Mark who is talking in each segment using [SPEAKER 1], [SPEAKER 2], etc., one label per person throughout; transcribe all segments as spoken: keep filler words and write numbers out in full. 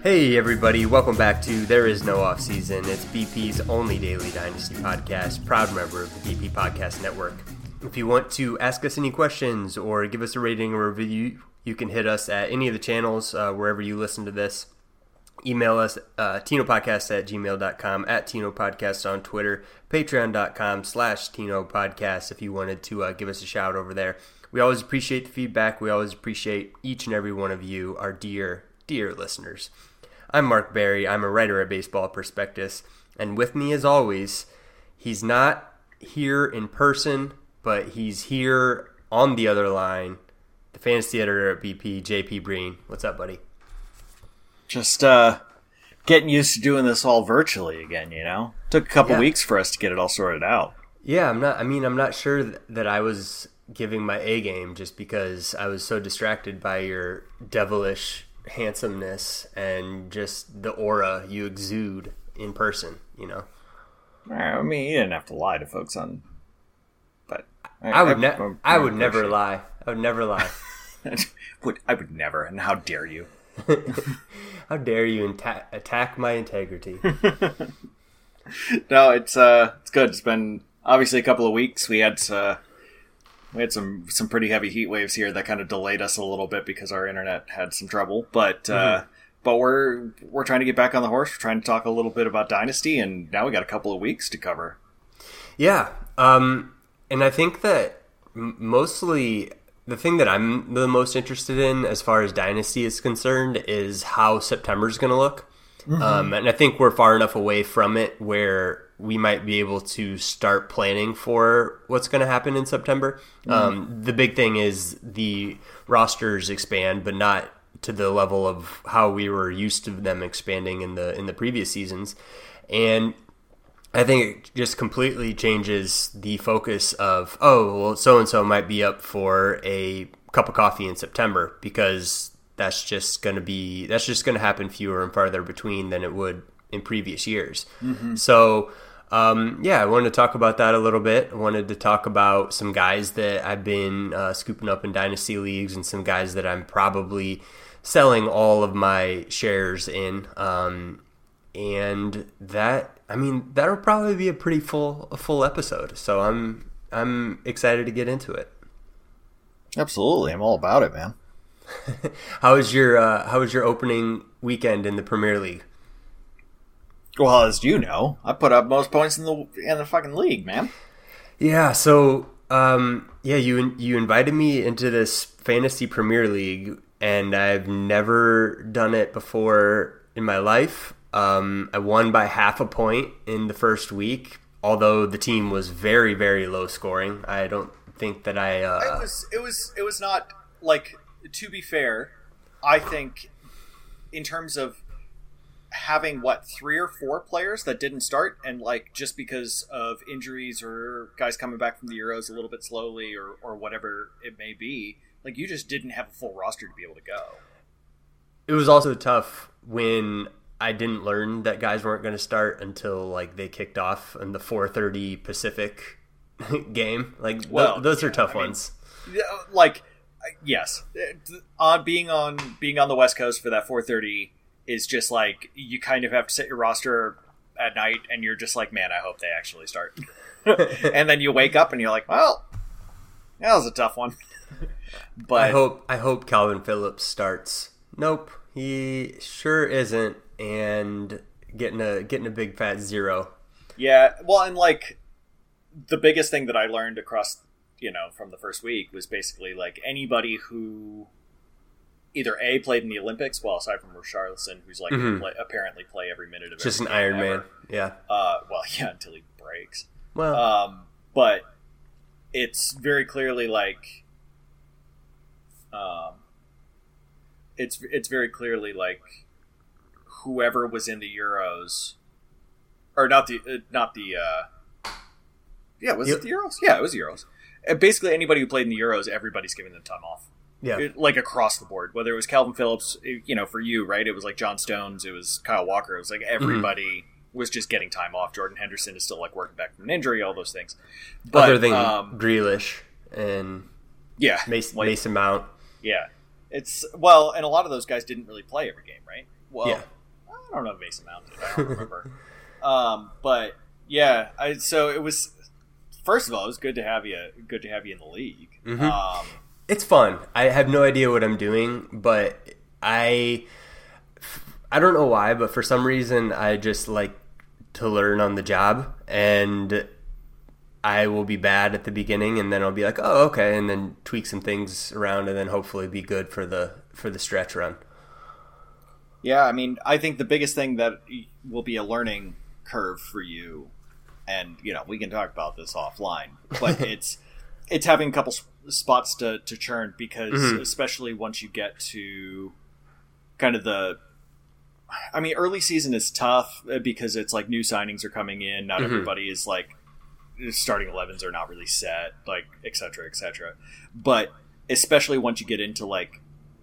[SPEAKER 1] Hey everybody, welcome back to There Is No Off Season. It's B P's only daily Dynasty podcast, proud member of the B P Podcast Network. If you want to ask us any questions or give us a rating or review, you can hit us at any of the channels uh, wherever you listen to this. Email us uh, tinopodcast at gmail dot com, at tinopodcast on Twitter, patreon.com slash tinopodcast if you wanted to uh, give us a shout over there. We always appreciate the feedback. We always appreciate each and every one of you, our dear, dear listeners. I'm Mark Barry. I'm a writer at Baseball Prospectus, and with me as always, he's not here in person, but he's here on the other line, the fantasy editor at B P, J P Breen. What's up, buddy?
[SPEAKER 2] Just uh, getting used to doing this all virtually again, you know? Took a couple
[SPEAKER 1] Yeah.
[SPEAKER 2] weeks for us to get it all sorted out.
[SPEAKER 1] Yeah, I'm not. I mean, I'm not sure th- that I was giving my A game just because I was so distracted by your devilish handsomeness and just the aura you exude in person. You know.
[SPEAKER 2] I mean, you didn't have to lie to folks on, but I,
[SPEAKER 1] I would.
[SPEAKER 2] I,
[SPEAKER 1] Ne-
[SPEAKER 2] I'm-
[SPEAKER 1] I
[SPEAKER 2] I'm
[SPEAKER 1] would never
[SPEAKER 2] appreciate-
[SPEAKER 1] lie. I would never lie.
[SPEAKER 2] would I would never, and how dare you?
[SPEAKER 1] How dare you enta- attack my integrity?
[SPEAKER 2] No, it's uh, it's good. It's been obviously a couple of weeks. We had uh, we had some some pretty heavy heat waves here that kind of delayed us a little bit because our internet had some trouble. But uh,
[SPEAKER 1] Mm-hmm.
[SPEAKER 2] but we're we're trying to get back on the horse. We're trying to talk a little bit about Dynasty, and now we got a couple of weeks to cover.
[SPEAKER 1] Yeah, um, and I think that m- mostly the thing that I'm the most interested in as far as Dynasty is concerned is how September's going to look. Mm-hmm. Um, and I think we're far enough away from it where we might be able to start planning for what's going to happen in September. Mm-hmm. Um, the big thing is the rosters expand, but not to the level of how we were used to them expanding in the in the previous seasons. And I think it just completely changes the focus of, oh, well, so-and-so might be up for a cup of coffee in September because that's just going to be, that's just going to happen fewer and farther between than it would in previous years. Mm-hmm. So, um, yeah, I wanted to talk about that a little bit. I wanted to talk about some guys that I've been uh, scooping up in Dynasty Leagues and some guys that I'm probably selling all of my shares in. Um, and that, I mean, that'll probably be a pretty full a full episode. So I'm I'm excited to get into it.
[SPEAKER 2] Absolutely, I'm all about it, man.
[SPEAKER 1] How was your uh, How was your opening weekend in the Premier League?
[SPEAKER 2] Well, as you know, I put up most points in the in the fucking league, man.
[SPEAKER 1] Yeah. So um, yeah, you you invited me into this fantasy Premier League, and I've never done it before in my life. Um, I won by half a point in the first week, although the team was very, very low scoring. I don't think that I. Uh,
[SPEAKER 2] It was. It was. It was not like. To be fair, I think in terms of having what three or four players that didn't start, and like just because of injuries or guys coming back from the Euros a little bit slowly or or whatever it may be, like you just didn't have a full roster to be able to go.
[SPEAKER 1] It was also tough when I didn't learn that guys weren't going to start until like they kicked off in the four thirty Pacific game. Like
[SPEAKER 2] Well,
[SPEAKER 1] th- those
[SPEAKER 2] yeah,
[SPEAKER 1] are tough
[SPEAKER 2] I mean,
[SPEAKER 1] ones.
[SPEAKER 2] Yeah, like yes, on being on being on the West Coast for that four thirty is just like you kind of have to set your roster at night, and you're just like, man, I hope they actually start. And then you wake up and you're like, well, that was a tough one. But
[SPEAKER 1] I hope I hope Calvin Phillips starts. Nope, he sure isn't, and getting a getting a big fat zero.
[SPEAKER 2] yeah, well, and like the biggest thing that I learned across, you know, from the first week was basically like anybody who either A, played in the Olympics, well, aside from Richarlison, who's like
[SPEAKER 1] Mhm.
[SPEAKER 2] play, apparently play every minute of
[SPEAKER 1] Just an
[SPEAKER 2] every game
[SPEAKER 1] Iron Man.
[SPEAKER 2] ever.
[SPEAKER 1] Yeah.
[SPEAKER 2] Uh, well, yeah, until he breaks.
[SPEAKER 1] Well,
[SPEAKER 2] Um, but it's very clearly like, um, it's it's very clearly like whoever was in the Euros, or not the uh, not the uh, yeah, was
[SPEAKER 1] Yep.
[SPEAKER 2] it the Euros? Yeah, it was Euros. Uh, basically, anybody who played in the Euros, everybody's giving them time off.
[SPEAKER 1] yeah.
[SPEAKER 2] It- like across the board, whether it was Calvin Phillips, it- you know, for you, right? It was like John Stones, it was Kyle Walker. It was like everybody was just getting time off. Jordan Henderson is still like working back from an injury, all those things. But,
[SPEAKER 1] Other than
[SPEAKER 2] um,
[SPEAKER 1] Grealish and
[SPEAKER 2] yeah,
[SPEAKER 1] Mason,
[SPEAKER 2] like,
[SPEAKER 1] Mason Mount.
[SPEAKER 2] yeah, it's well, and a lot of those guys didn't really play every game, right? Well,
[SPEAKER 1] Yeah.
[SPEAKER 2] I don't know if Mason Mount did. I don't remember. um, but yeah, I so it was. First of all, it was good to have you. Good to have you in the league.
[SPEAKER 1] Mm-hmm.
[SPEAKER 2] Um,
[SPEAKER 1] it's fun. I have no idea what I'm doing, but I I don't know why, but for some reason I just like to learn on the job, and I will be bad at the beginning, and then I'll be like, oh, okay, and then tweak some things around, and then hopefully be good for the for the stretch run.
[SPEAKER 2] Yeah, I mean, I think the biggest thing that will be a learning curve for you, and you know, we can talk about this offline, but it's it's having a couple spots to, to churn because mm-hmm. especially once you get to kind of the I mean, early season is tough because it's like new signings are coming in. Not mm-hmm. everybody is like starting elevens are not really set, like et cetera, et cetera. But especially once you get into like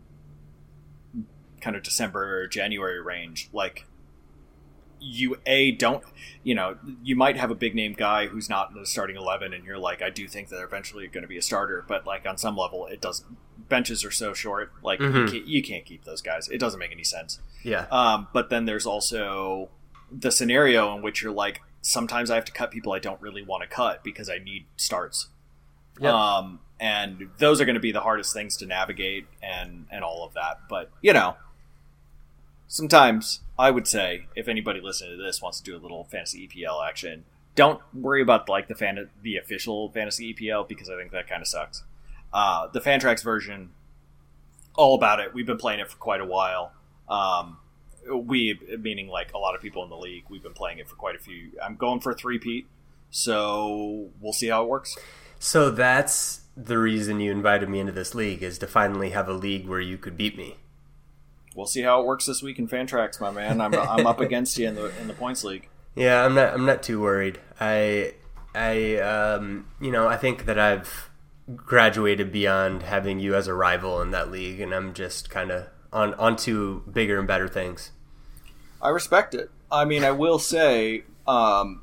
[SPEAKER 2] kind of December or January range, like you a don't you know you might have a big name guy who's not in the starting eleven, and you're like, I do think that they're eventually going to be a starter, but like on some level, it doesn't. Benches are so short, like mm-hmm. you, can't, you can't keep those guys. It doesn't make any sense.
[SPEAKER 1] Yeah.
[SPEAKER 2] Um, but then there's also the scenario in which you're like, sometimes I have to cut people I don't really want to cut because I need starts. Yep. Um, and those are going to be the hardest things to navigate and, and all of that. But, you know, sometimes I would say if anybody listening to this wants to do a little fantasy E P L action, don't worry about like the fan, the official fantasy E P L, because I think that kind of sucks. Uh, the Fantrax version, all about it. We've been playing it for quite a while. Um, we, meaning like a lot of people in the league, we've been playing it for quite a few. I'm going for a three-peat, so we'll see how it works.
[SPEAKER 1] So that's the reason you invited me into this league, is to finally have a league where you could beat me.
[SPEAKER 2] We'll see how it works this week in Fantrax, my man. I'm I'm up against you in the in the points league.
[SPEAKER 1] Yeah, I'm not I'm not too worried. I I um you know I think that I've graduated beyond having you as a rival in that league, and I'm just kind of on onto bigger and better things.
[SPEAKER 2] I respect it. I mean, I will say, um,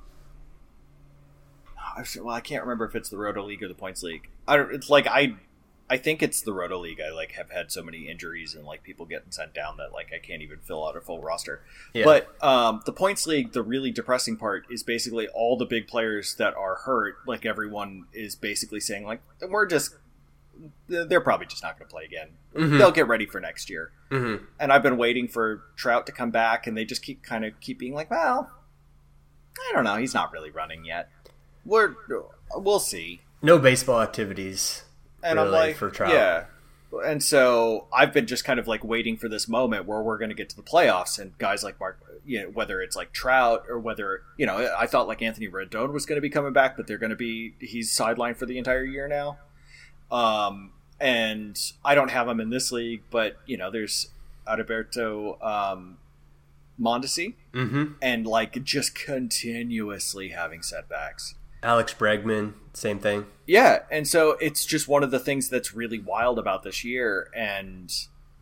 [SPEAKER 2] well, I can't remember if it's the Roto League or the Points League. I don't, it's like I, I think it's the Roto League. I like have had so many injuries and like people getting sent down that like I can't even fill out a full roster. Yeah. But um, the Points League, the really depressing part is basically all the big players that are hurt. Like everyone is basically saying like, we're just, they're probably just not going to play again. Mm-hmm. They'll get ready for next year. Mm-hmm. And I've been waiting for Trout to come back, and they just keep kind of keep being like, well, I don't know. He's not really running yet. We're, we'll see.
[SPEAKER 1] No baseball activities.
[SPEAKER 2] And really, I'm like, for Trout. Yeah. And so I've been just kind of like waiting for this moment where we're going to get to the playoffs, and guys like Mark, you know, whether it's like Trout or whether, you know, I thought like Anthony Rendon was going to be coming back, but they're going to be, he's sidelined for the entire year now. Um, and I don't have him in this league, but you know, there's Adalberto, um, Mondesi, mm-hmm. and like just continuously having setbacks.
[SPEAKER 1] Alex Bregman, same thing.
[SPEAKER 2] Yeah, and so it's just one of the things that's really wild about this year, and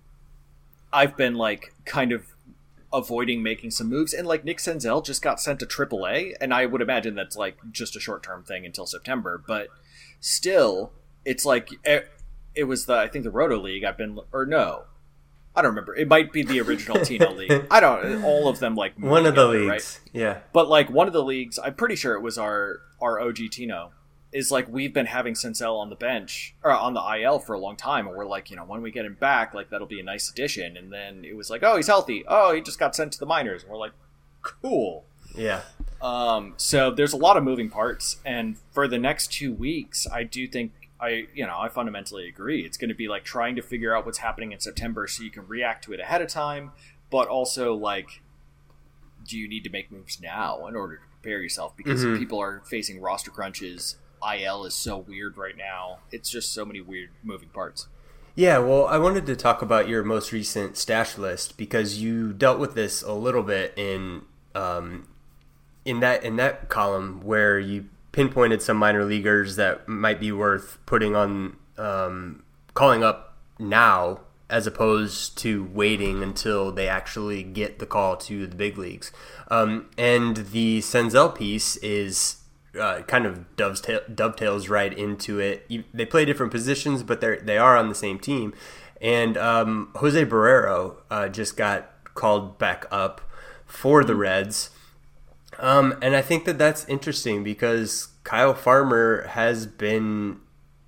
[SPEAKER 2] I've been like kind of avoiding making some moves, and like Nick Senzel just got sent to triple A, and I would imagine that's like just a short-term thing until September, but still, it's like it, it was the I think the Roto League I've been or no. I don't remember. It might be the original Tino League. I don't. All of them like
[SPEAKER 1] one of the
[SPEAKER 2] together,
[SPEAKER 1] leagues,
[SPEAKER 2] right?
[SPEAKER 1] Yeah.
[SPEAKER 2] But like one of the leagues, I'm pretty sure it was our our O G Tino. Is like we've been having Senzel on the bench or on the I L for a long time, and we're like, you know, when we get him back, like that'll be a nice addition. And then it was like, oh, he's healthy. Oh, he just got sent to the minors. And we're like, cool.
[SPEAKER 1] Yeah.
[SPEAKER 2] Um. So there's a lot of moving parts, and for the next two weeks, I do think. I, you know, I fundamentally agree. It's going to be like trying to figure out what's happening in September so you can react to it ahead of time, but also like, do you need to make moves now in order to prepare yourself? Because mm-hmm. people are facing roster crunches. I L is so weird right now. It's just so many weird moving parts.
[SPEAKER 1] Yeah, well, I wanted to talk about your most recent stash list because you dealt with this a little bit in um, in that in that column where you pinpointed some minor leaguers that might be worth putting on, um, calling up now as opposed to waiting until they actually get the call to the big leagues. Um, and the Senzel piece is uh, kind of dovetail, dovetails right into it. You, they play different positions, but they they are on the same team. And um, Jose Barrero uh, just got called back up. for the Reds. Um, and I think that that's interesting because Kyle Farmer has been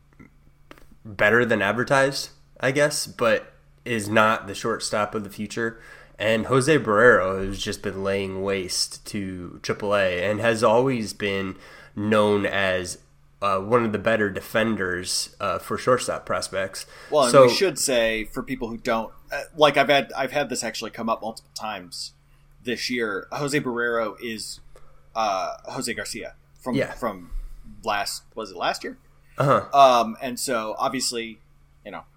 [SPEAKER 1] better than advertised, I guess, but is not the shortstop of the future. And Jose Barrero has just been laying waste to triple A and has always been known as uh, one of the better defenders uh, for shortstop prospects.
[SPEAKER 2] Well, and
[SPEAKER 1] so,
[SPEAKER 2] we should say, for people who don't, uh, like I've had I've had this actually come up multiple times this year, Jose Barrero is uh, Jose Garcia from
[SPEAKER 1] yeah.
[SPEAKER 2] from last, was it last year?
[SPEAKER 1] Uh-huh.
[SPEAKER 2] Um, and so, obviously, you know,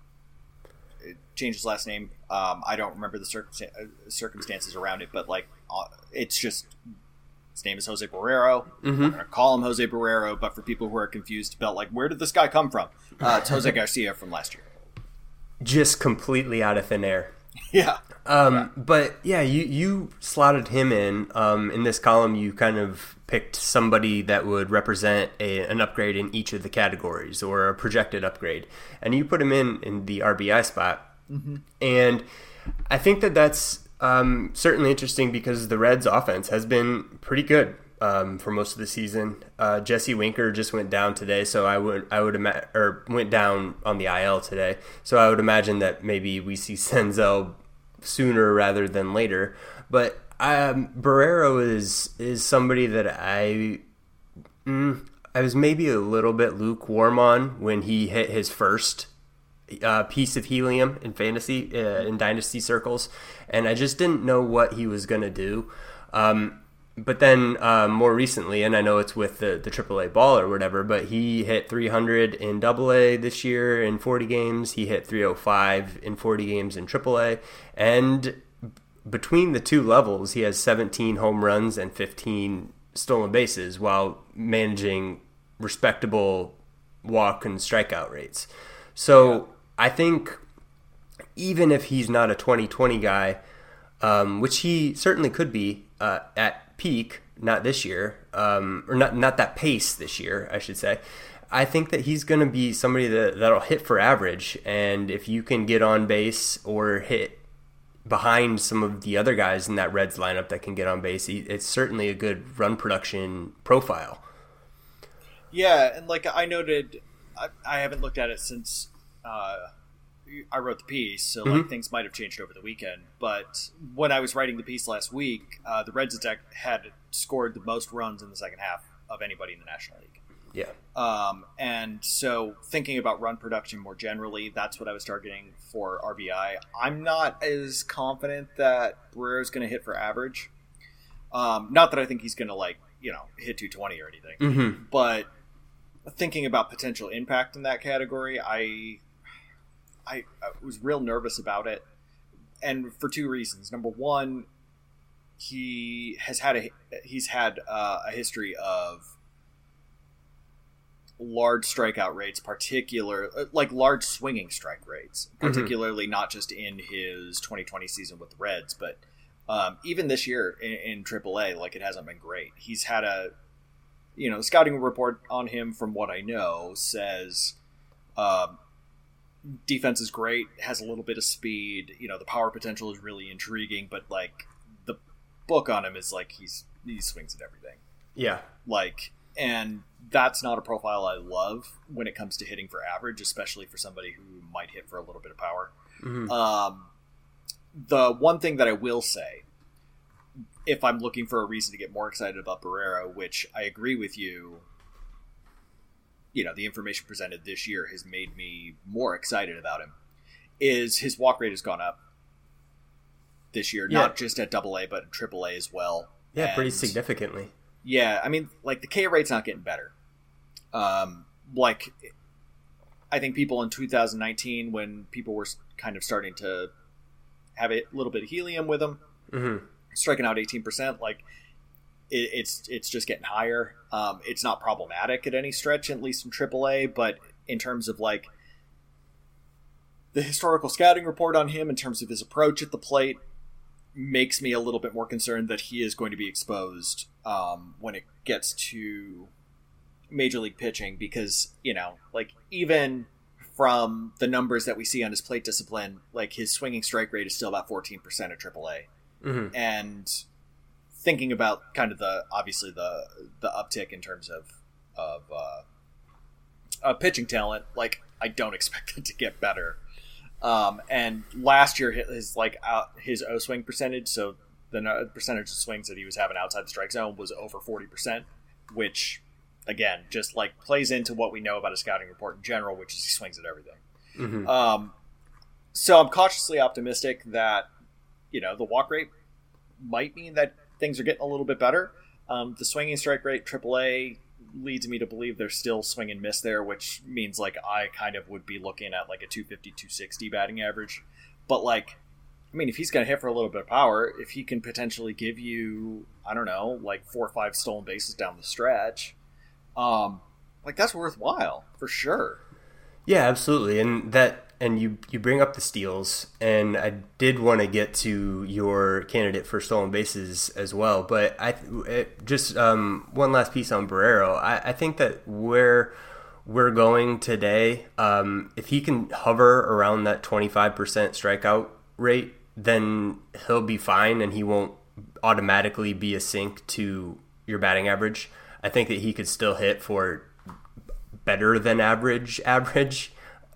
[SPEAKER 2] it changed his last name. Um, I don't remember the circumstan- circumstances around it, but, like, uh, it's just, his name is Jose Barrero.
[SPEAKER 1] Mm-hmm.
[SPEAKER 2] I'm going to call him Jose Barrero, but for people who are confused about, like, where did this guy come from? Uh, it's Jose Garcia from last year.
[SPEAKER 1] Just completely out of thin air.
[SPEAKER 2] Yeah.
[SPEAKER 1] Um,
[SPEAKER 2] yeah.
[SPEAKER 1] But, yeah, you, you slotted him in. Um, in this column, you kind of picked somebody that would represent a, an upgrade in each of the categories or a projected upgrade. And you put him in in the R B I spot. Mm-hmm. And I think that that's um, certainly interesting because the Reds' offense has been pretty good um, for most of the season. Uh, Jesse Winker just went down today, so I would I would ima- or went down on the I L today. So I would imagine that maybe we see Senzel sooner rather than later. But um, Barrero is is somebody that I mm, I was maybe a little bit lukewarm on when he hit his first uh, piece of helium in fantasy uh, in dynasty circles, and I just didn't know what he was gonna do. Um, but then uh, more recently, and I know it's with the the triple A ball or whatever, but he hit three hundred in double A this year in forty games. He hit three oh five in forty games in triple A, and between the two levels, he has seventeen home runs and fifteen stolen bases while managing respectable walk and strikeout rates. So yeah. I think even if he's not a twenty twenty guy, um, which he certainly could be uh, at peak, not this year, um, or not not that pace this year, I should say, I think that he's going to be somebody that, that'll hit for average. And if you can get on base or hit behind some of the other guys in that Reds lineup that can get on base, it's certainly a good run production profile.
[SPEAKER 2] Yeah, and like I noted, I, I haven't looked at it since uh, I wrote the piece, so like mm-hmm. things might have changed over the weekend. But when I was writing the piece last week, uh, the Reds had scored the most runs in the second half of anybody in the National League.
[SPEAKER 1] Yeah.
[SPEAKER 2] Um, and so thinking about run production more generally, that's what I was targeting for R B I. I'm not as confident that Barrero's going to hit for average. Um, not that I think he's going to, like, you know, hit two twenty or anything.
[SPEAKER 1] Mm-hmm.
[SPEAKER 2] But thinking about potential impact in that category, I, I, I was real nervous about it. And for two reasons. Number one, he has had a, he's had uh, a history of large strikeout rates, particular like large swinging strike rates, particularly mm-hmm. not just in his twenty twenty season with the Reds, but um, even this year in, in triple A, like it hasn't been great. He's had a, you know, scouting report on him from what I know says um, defense is great, has a little bit of speed, you know, the power potential is really intriguing, but like the book on him is like he's he swings at everything.
[SPEAKER 1] Yeah.
[SPEAKER 2] Like, and that's not a profile I love when it comes to hitting for average, especially for somebody who might hit for a little bit of power.
[SPEAKER 1] Mm-hmm.
[SPEAKER 2] Um, the one thing that I will say, if I'm looking for a reason to get more excited about Barrero, which I agree with you, you know, the information presented this year has made me more excited about him, is his walk rate has gone up this year, yeah. not just at double A, but triple A as well.
[SPEAKER 1] Yeah,
[SPEAKER 2] and
[SPEAKER 1] pretty significantly.
[SPEAKER 2] Yeah, I mean, like, the K rate's not getting better. Um, like, I think people in two thousand nineteen, when people were kind of starting to have a little bit of helium with them,
[SPEAKER 1] mm-hmm.
[SPEAKER 2] striking out eighteen percent, like, it, it's it's just getting higher. Um, it's not problematic at any stretch, at least in triple A, but in terms of, like, the historical scouting report on him, in terms of his approach at the plate, makes me a little bit more concerned that he is going to be exposed um, when it gets to major league pitching, because, you know, like, even from the numbers that we see on his plate discipline, like, his swinging strike rate is still about fourteen percent at triple A.
[SPEAKER 1] Mm-hmm.
[SPEAKER 2] And thinking about kind of the obviously the the uptick in terms of of uh, uh, pitching talent, like I don't expect it to get better. Um, and last year his like out, his O swing percentage, so the percentage of swings that he was having outside the strike zone was over forty percent, which again just like plays into what we know about a scouting report in general, which is he swings at everything. Mm-hmm. Um, so I'm cautiously optimistic that you know the walk rate might mean that things are getting a little bit better. Um, the swinging strike rate, triple A, leads me to believe there's still swing and miss there, which means like I kind of would be looking at like a two fifty, two sixty batting average. But like, I mean, if he's going to hit for a little bit of power, if he can potentially give you, I don't know, like four or five stolen bases down the stretch, um, like that's worthwhile for sure.
[SPEAKER 1] Yeah, absolutely. And that, and you, you bring up the steals, and I did want to get to your candidate for stolen bases as well. But I it, just um, one last piece on Barrero. I, I think that where we're going today, um, if he can hover around that twenty-five percent strikeout rate, then he'll be fine, and he won't automatically be a sink to your batting average. I think that he could still hit for better than average average.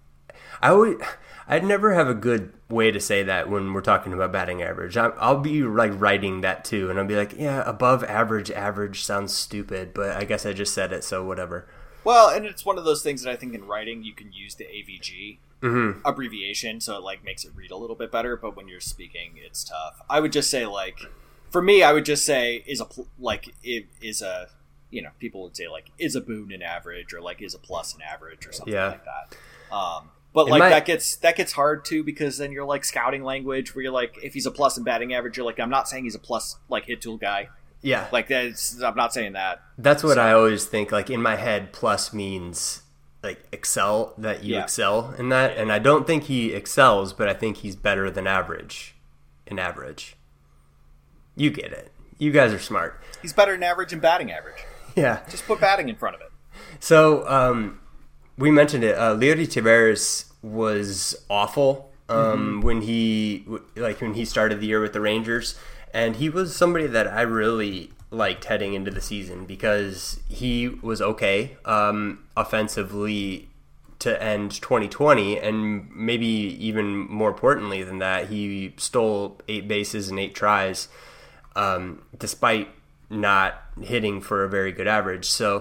[SPEAKER 1] I would, I'd never have a good way to say that when we're talking about batting average. I, I'll be like writing that too, and I'll be like, yeah, above average average sounds stupid, but I guess I just said it, so whatever.
[SPEAKER 2] Well, and it's one of those things that I think in writing you can use the A V G
[SPEAKER 1] mm-hmm.
[SPEAKER 2] abbreviation, so it like makes it read a little bit better. But when you're speaking, it's tough. I would just say like, for me, I would just say is a like it is a you know people would say like is a boon an average or like is a plus an average or something yeah. like that. Um, But like my, that gets that gets hard too because then you're like scouting language where you're like if he's a plus in batting average you're like I'm not saying he's a plus like hit tool guy.
[SPEAKER 1] Yeah.
[SPEAKER 2] Like that's I'm not saying that.
[SPEAKER 1] That's what so. I always think. Like in my head, plus means like excel that you yeah. excel in that, yeah. and I don't think he excels, but I think he's better than average. In average, you get it. You guys are smart.
[SPEAKER 2] He's better than average in batting average.
[SPEAKER 1] Yeah.
[SPEAKER 2] Just put batting in front of it.
[SPEAKER 1] So. um We mentioned it. Uh, Leody Taveras was awful um, mm-hmm. when he like when he started the year with the Rangers, and he was somebody that I really liked heading into the season because he was okay um, offensively to end twenty twenty, and maybe even more importantly than that, he stole eight bases and eight tries, um, despite not hitting for a very good average. So.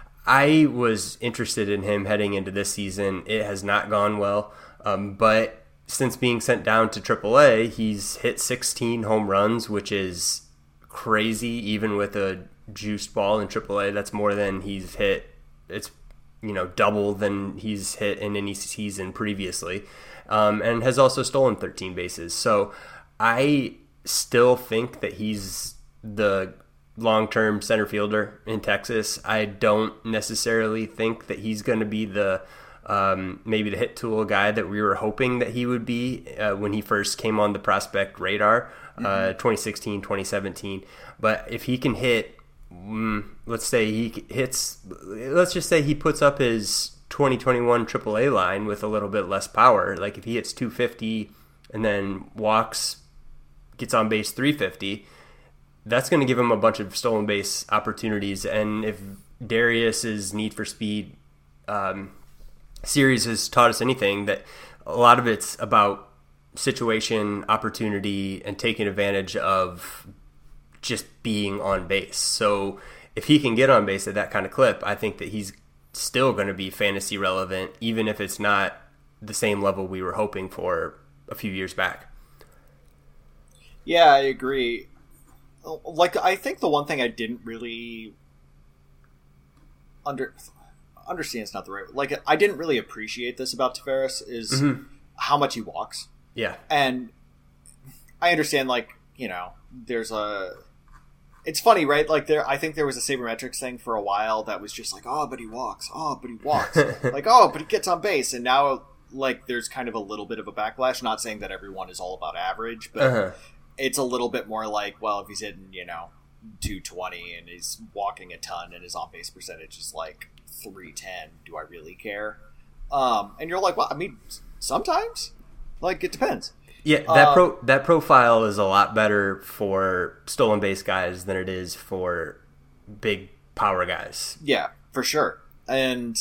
[SPEAKER 1] I was interested in him heading into this season. It has not gone well, um, but since being sent down to triple A, he's hit sixteen home runs, which is crazy. Even with a juiced ball in triple A, that's more than he's hit. It's you know double than he's hit in any season previously, um, and has also stolen thirteen bases. So I still think that he's the long-term center fielder in Texas. I don't necessarily think that he's going to be the um, maybe the hit tool guy that we were hoping that he would be uh, when he first came on the prospect radar, mm-hmm. uh, twenty sixteen, twenty seventeen. But if he can hit, mm, let's say he hits, let's just say he puts up his twenty twenty-one triple A line with a little bit less power. Like if he hits two fifty and then walks, gets on base three fifty, that's going to give him a bunch of stolen base opportunities. And if Darius's Need for Speed um, series has taught us anything, that a lot of it's about situation, opportunity, and taking advantage of just being on base. So if he can get on base at that kind of clip, I think that he's still going to be fantasy relevant, even if it's not the same level we were hoping for a few years back.
[SPEAKER 2] Yeah, I agree. Like, I think the one thing I didn't really under understand is not the right. Like, I didn't really appreciate this about Taveras is mm-hmm. how much he walks.
[SPEAKER 1] Yeah,
[SPEAKER 2] and I understand. Like, you know, there's a. It's funny, right? Like, there, I think there was a sabermetrics thing for a while that was just like, oh, but he walks. Oh, but he walks. Like, oh, but he gets on base, and now like there's kind of a little bit of a backlash. Not saying that everyone is all about average, but. Uh-huh. It's a little bit more like, well, if he's hitting, you know, two twenty and he's walking a ton and his on-base percentage is like three ten, do I really care? Um, and you're like, well, I mean, sometimes. Like, it depends.
[SPEAKER 1] Yeah, that
[SPEAKER 2] um,
[SPEAKER 1] pro that profile is a lot better for stolen base guys than it is for big power guys.
[SPEAKER 2] Yeah, for sure. And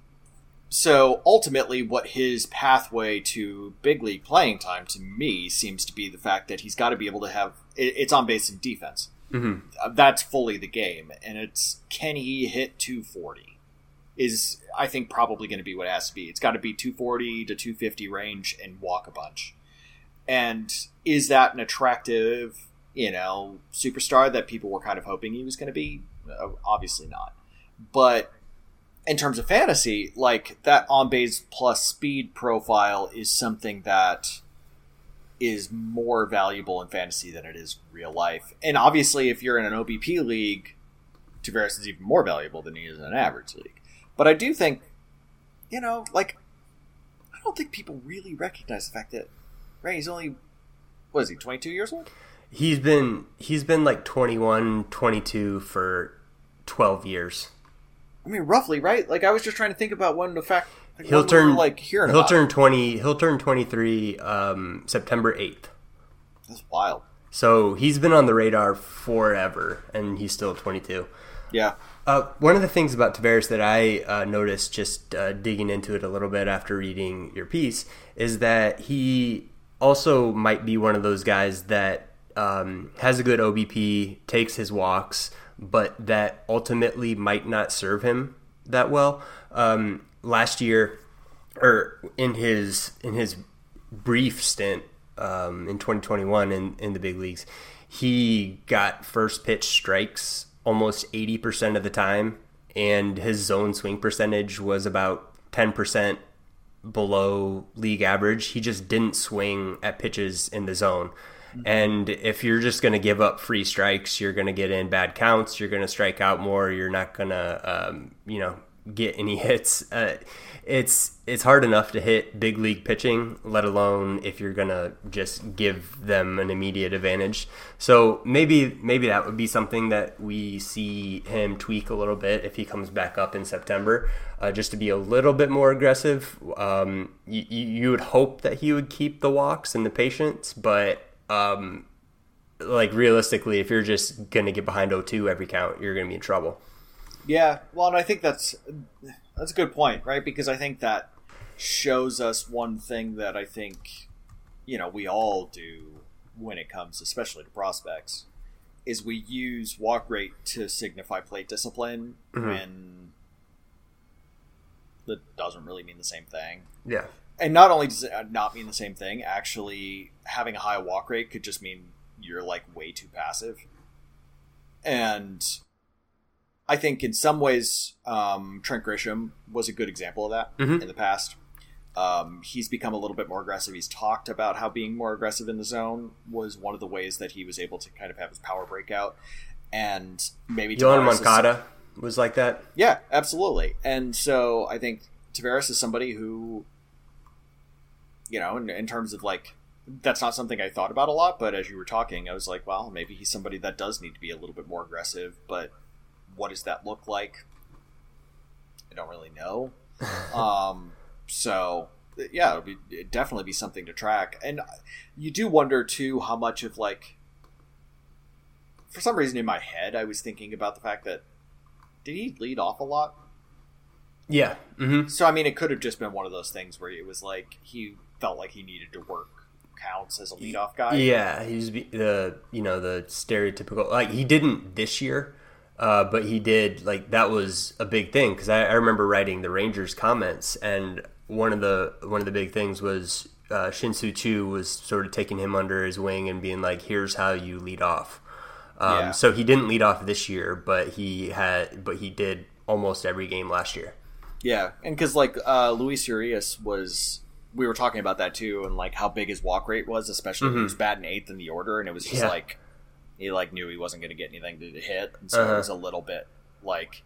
[SPEAKER 2] so ultimately what his pathway to big league playing time to me seems to be the fact that he's got to be able to have it's on base and defense.
[SPEAKER 1] Mm-hmm.
[SPEAKER 2] That's fully the game. And it's can he hit two forty is I think probably going to be what it has to be. It's got to be two forty to two fifty range and walk a bunch. And is that an attractive, you know, superstar that people were kind of hoping he was going to be? Obviously not. But in terms of fantasy, like that on-base plus speed profile is something that is more valuable in fantasy than it is real life. And obviously, if you're in an O B P league, Taveras is even more valuable than he is in an average league. But I do think, you know, like, I don't think people really recognize the fact that Right, he's only, what is he, twenty-two years old?
[SPEAKER 1] He's been he's been like twenty-one, twenty-two for twelve years.
[SPEAKER 2] I mean, roughly, right? Like, I was just trying to think about when the fact like,
[SPEAKER 1] he'll turn
[SPEAKER 2] we were, like hearing
[SPEAKER 1] he'll
[SPEAKER 2] about
[SPEAKER 1] turn
[SPEAKER 2] it.
[SPEAKER 1] twenty he'll turn twenty-three um, September eighth.
[SPEAKER 2] That's wild.
[SPEAKER 1] So he's been on the radar forever, and he's still twenty-two.
[SPEAKER 2] Yeah.
[SPEAKER 1] Uh, one of the things about Taveras that I uh, noticed just uh, digging into it a little bit after reading your piece is that he also might be one of those guys that um, has a good O B P, takes his walks, but that ultimately might not serve him that well. Um, last year, or in his in his brief stint um, in twenty twenty-one in, in the big leagues, he got first pitch strikes almost eighty percent of the time, and his zone swing percentage was about ten percent below league average. He just didn't swing at pitches in the zone. Mm-hmm. And if you're just going to give up free strikes, you're going to get in bad counts, you're going to strike out more, you're not going to, um, you know, get any hits. Uh, it's it's hard enough to hit big league pitching, let alone if you're going to just give them an immediate advantage. So maybe maybe that would be something that we see him tweak a little bit if he comes back up in September, uh, just to be a little bit more aggressive. Um, you, you would hope that he would keep the walks and the patience, but um, like realistically, if you're just going to get behind oh two every count, you're going to be in trouble.
[SPEAKER 2] Yeah, well, and I think that's that's a good point, right? Because I think that shows us one thing that I think, you know, we all do when it comes, especially to prospects, is we use walk rate to signify plate discipline mm-hmm. when that doesn't really mean the same thing.
[SPEAKER 1] Yeah.
[SPEAKER 2] And not only does it not mean the same thing, actually having a high walk rate could just mean you're like way too passive. And I think in some ways, um, Trent Grisham was a good example of that mm-hmm. in the past. Um, he's become a little bit more aggressive. He's talked about how being more aggressive in the zone was one of the ways that he was able to kind of have his power breakout. And maybe
[SPEAKER 1] Yohan Moncada was like that.
[SPEAKER 2] Yeah, absolutely. And so I think Taveras is somebody who, you know, in, in terms of like, that's not something I thought about a lot, but as you were talking, I was like, well, maybe he's somebody that does need to be a little bit more aggressive, but what does that look like? I don't really know. um, so, yeah, it'll be it'd definitely be something to track. And you do wonder, too, how much of, like, for some reason in my head, I was thinking about the fact that, did he lead off a lot?
[SPEAKER 1] Yeah. Mm-hmm.
[SPEAKER 2] So, I mean, it could have just been one of those things where it was like, he felt like he needed to work counts as a leadoff guy.
[SPEAKER 1] Yeah, he was the, you know, the stereotypical, like, he didn't this year. Uh, but he did, like, that was a big thing because I, I remember writing the Rangers comments, and one of the one of the big things was uh, Shin-Soo Choo was sort of taking him under his wing and being like, "Here's how you lead off." Um, yeah. So he didn't lead off this year, but he had, but he did almost every game last year.
[SPEAKER 2] Yeah, and because like uh, Luis Urias was, we were talking about that too, and like how big his walk rate was, especially mm-hmm. when he was batting eighth in the order, and it was just yeah. like. He like knew he wasn't going to get anything to hit, and so uh-huh. it was a little bit like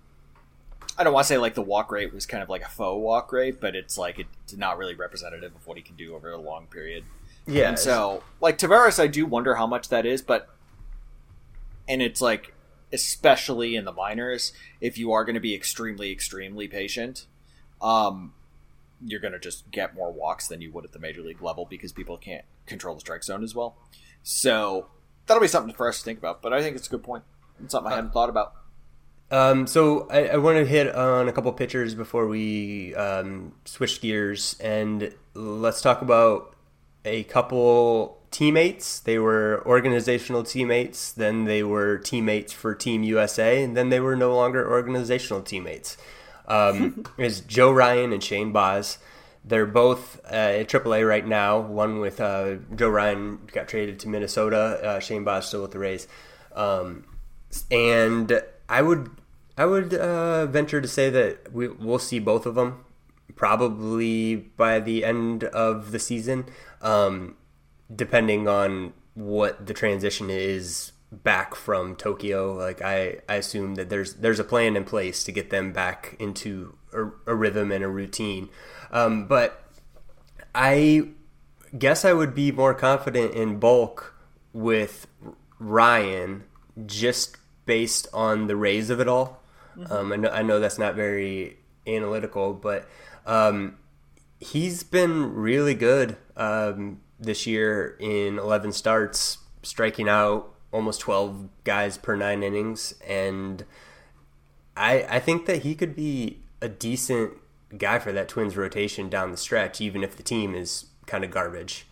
[SPEAKER 2] I don't want to say like the walk rate was kind of like a faux walk rate, but it's like it's not really representative of what he can do over a long period. Yeah, and so like Taveras, I do wonder how much that is, but and it's like especially in the minors, if you are going to be extremely, extremely patient, um, you're going to just get more walks than you would at the major league level because people can't control the strike zone as well. So that'll be something for us to think about. But I think it's a good point. It's something I hadn't thought about.
[SPEAKER 1] Um, so I, I want to hit on a couple pitchers before we um, switch gears, and let's talk about a couple teammates. They were organizational teammates, then they were teammates for Team U S A, and then they were no longer organizational teammates. Um, is Joe Ryan and Shane Baz. They're both uh, at triple A right now. One with uh, Joe Ryan got traded to Minnesota. Uh, Shane Baz still with the Rays. Um, and I would I would uh, venture to say that we, we'll see both of them probably by the end of the season, um, depending on what the transition is back from Tokyo. Like I, I assume that there's there's a plan in place to get them back into a, a rhythm and a routine. Um, but I guess I would be more confident in bulk with Ryan just based on the Rays of it all. Mm-hmm. Um, I know, I know that's not very analytical, but um, he's been really good um, this year in eleven starts, striking out almost twelve guys per nine innings. And I, I think that he could be a decent guy for that Twins rotation down the stretch, even if the team is kind of garbage.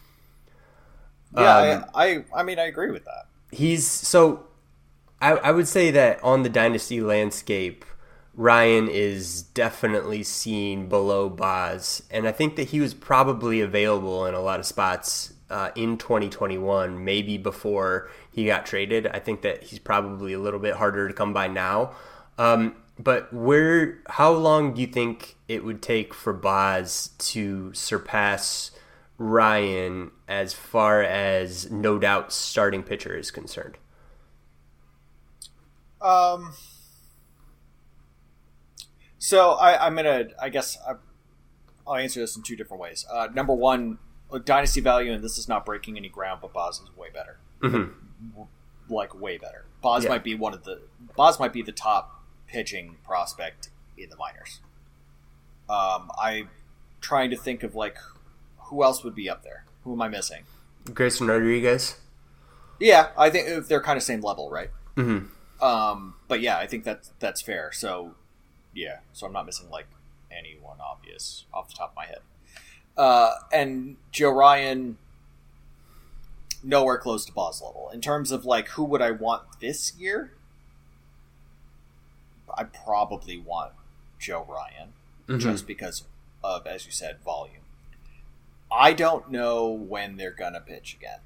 [SPEAKER 2] Yeah, um, I, I I mean, I agree with that.
[SPEAKER 1] He's so I, I would say that on the dynasty landscape, Ryan is definitely seen below Baz, and I think that he was probably available in a lot of spots uh, in twenty twenty-one, maybe before he got traded. I think that he's probably a little bit harder to come by now. Um, but where, how long do you think it would take for Baz to surpass Ryan as far as no doubt starting pitcher is concerned?
[SPEAKER 2] Um. So I, I'm gonna. I guess I, I'll answer this in two different ways. Uh, number one, dynasty value, and this is not breaking any ground, but Baz is way better.
[SPEAKER 1] Mm-hmm.
[SPEAKER 2] Like way better. Baz
[SPEAKER 1] yeah.
[SPEAKER 2] might be one of the. Baz might be the top pitching prospect in the minors. Um, I'm trying to think of like who else would be up there. Who am I missing?
[SPEAKER 1] Grayson Rodriguez.
[SPEAKER 2] Yeah, I think they're kind of same level, right?
[SPEAKER 1] Mm-hmm.
[SPEAKER 2] Um, but yeah, I think that that's fair. So, yeah, so I'm not missing like anyone obvious off the top of my head. Uh, and Joe Ryan, nowhere close to Baz level in terms of like who would I want this year. I probably want Joe Ryan mm-hmm. just because of, as you said, volume. I don't know when they're gonna pitch again,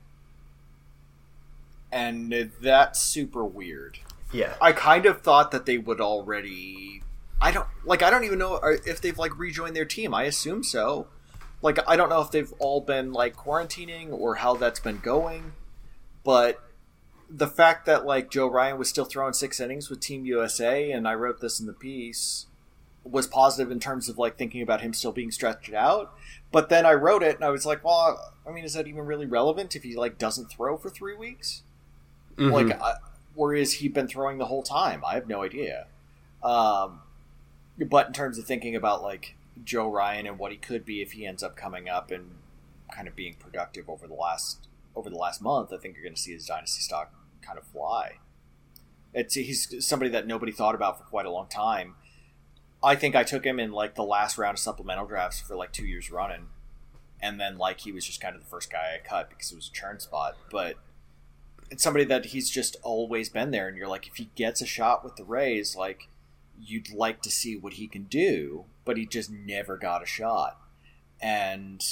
[SPEAKER 2] and that's super weird.
[SPEAKER 1] Yeah,
[SPEAKER 2] I kind of thought that they would already. I don't like. I don't even know if they've like rejoined their team. I assume so. Like, I don't know if they've all been like quarantining or how that's been going, but the fact that like Joe Ryan was still throwing six innings with Team U S A, and I wrote this in the piece, was positive in terms of like thinking about him still being stretched out. But then I wrote it and I was like, well, I mean, is that even really relevant if he like doesn't throw for three weeks? Mm-hmm. Like. I, Or is he been throwing the whole time? I have no idea. Um, but in terms of thinking about like Joe Ryan and what he could be if he ends up coming up and kind of being productive over the last over the last month, I think you're going to see his dynasty stock kind of fly. It's he's somebody that nobody thought about for quite a long time. I think I took him in like the last round of supplemental drafts for like two years running, and then like he was just kind of the first guy I cut because it was a churn spot, but. It's somebody that he's just always been there, and you're like, if he gets a shot with the Rays, like, you'd like to see what he can do, but he just never got a shot. And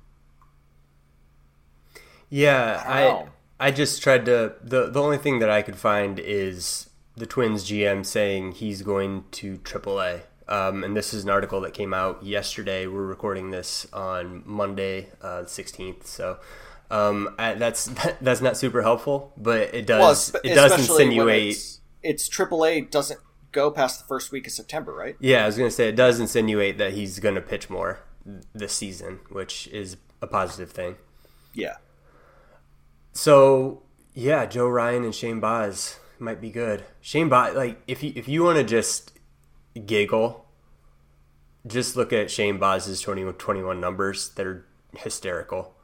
[SPEAKER 1] yeah,
[SPEAKER 2] I
[SPEAKER 1] I, I just tried to the the only thing that I could find is the Twins G M saying he's going to triple A. Um, and this is an article that came out yesterday. We're recording this on Monday, uh, the sixteenth, so. Um, I, that's that, that's not super helpful, but it does well, it does insinuate
[SPEAKER 2] it's, it's triple A doesn't go past the first week of September, right?
[SPEAKER 1] Yeah, I was gonna say it does insinuate that he's gonna pitch more this season, which is a positive thing.
[SPEAKER 2] Yeah.
[SPEAKER 1] So yeah, Joe Ryan and Shane Baz might be good. Shane Baz, like if you if you want to just giggle, just look at Shane Baz's twenty twenty-one numbers that are hysterical.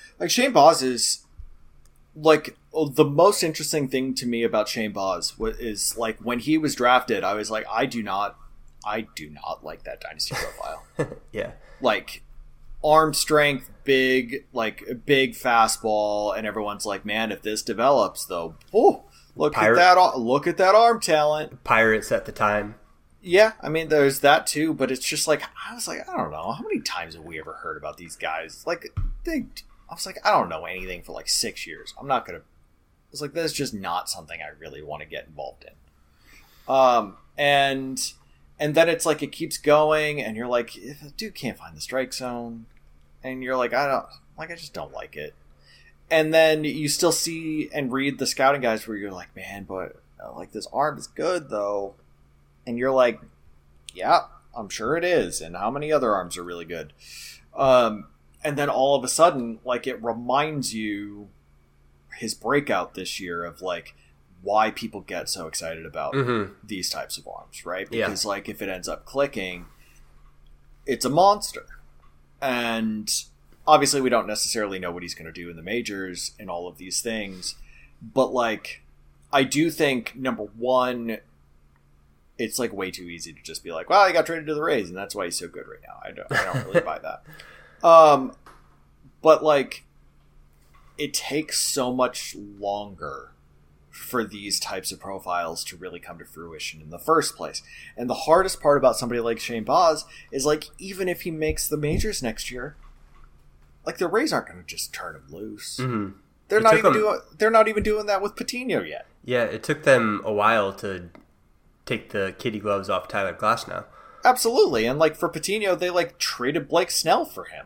[SPEAKER 2] Like Shane Baz is like oh, the most interesting thing to me about Shane Baz is like when he was drafted, I was like, I do not, I do not like that dynasty profile.
[SPEAKER 1] Yeah,
[SPEAKER 2] like arm strength, big, like big fastball, and everyone's like, man, if this develops, though, oh, look Pirate, at that, look at that arm talent.
[SPEAKER 1] Pirates at the time.
[SPEAKER 2] Yeah, I mean, there's that too, but it's just like, I was like, I don't know. How many times have we ever heard about these guys? Like, they, I was like, I don't know anything for like six years. I'm not going to, it's like, that's just not something I really want to get involved in. Um, and, and then it's like, it keeps going, and you're like, if a dude can't find the strike zone, and you're like, I don't, like, I just don't like it. And then you still see and read the scouting guides where you're like, man, but, like, this arm is good, though. And you're like, yeah, I'm sure it is. And how many other arms are really good? Um, and then all of a sudden, like, it reminds you his breakout this year of, like, why people get so excited about mm-hmm. these types of arms, right? Because, yeah. like, if it ends up clicking, it's a monster. And obviously we don't necessarily know what he's going to do in the majors and all of these things. But, like, I do think, number one, it's like way too easy to just be like, well, he got traded to the Rays and that's why he's so good right now. I don't, I don't really buy that. Um, but like, it takes so much longer for these types of profiles to really come to fruition in the first place. And the hardest part about somebody like Shane Baz is like, even if he makes the majors next year, like the Rays aren't going to just turn him loose. Mm-hmm. They're it not even them... doing. They're not even doing that with Patino yet.
[SPEAKER 1] Yeah, it took them a while to take the kitty gloves off Tyler Glasnow.
[SPEAKER 2] Absolutely. And like for Patino, they like traded Blake Snell for him.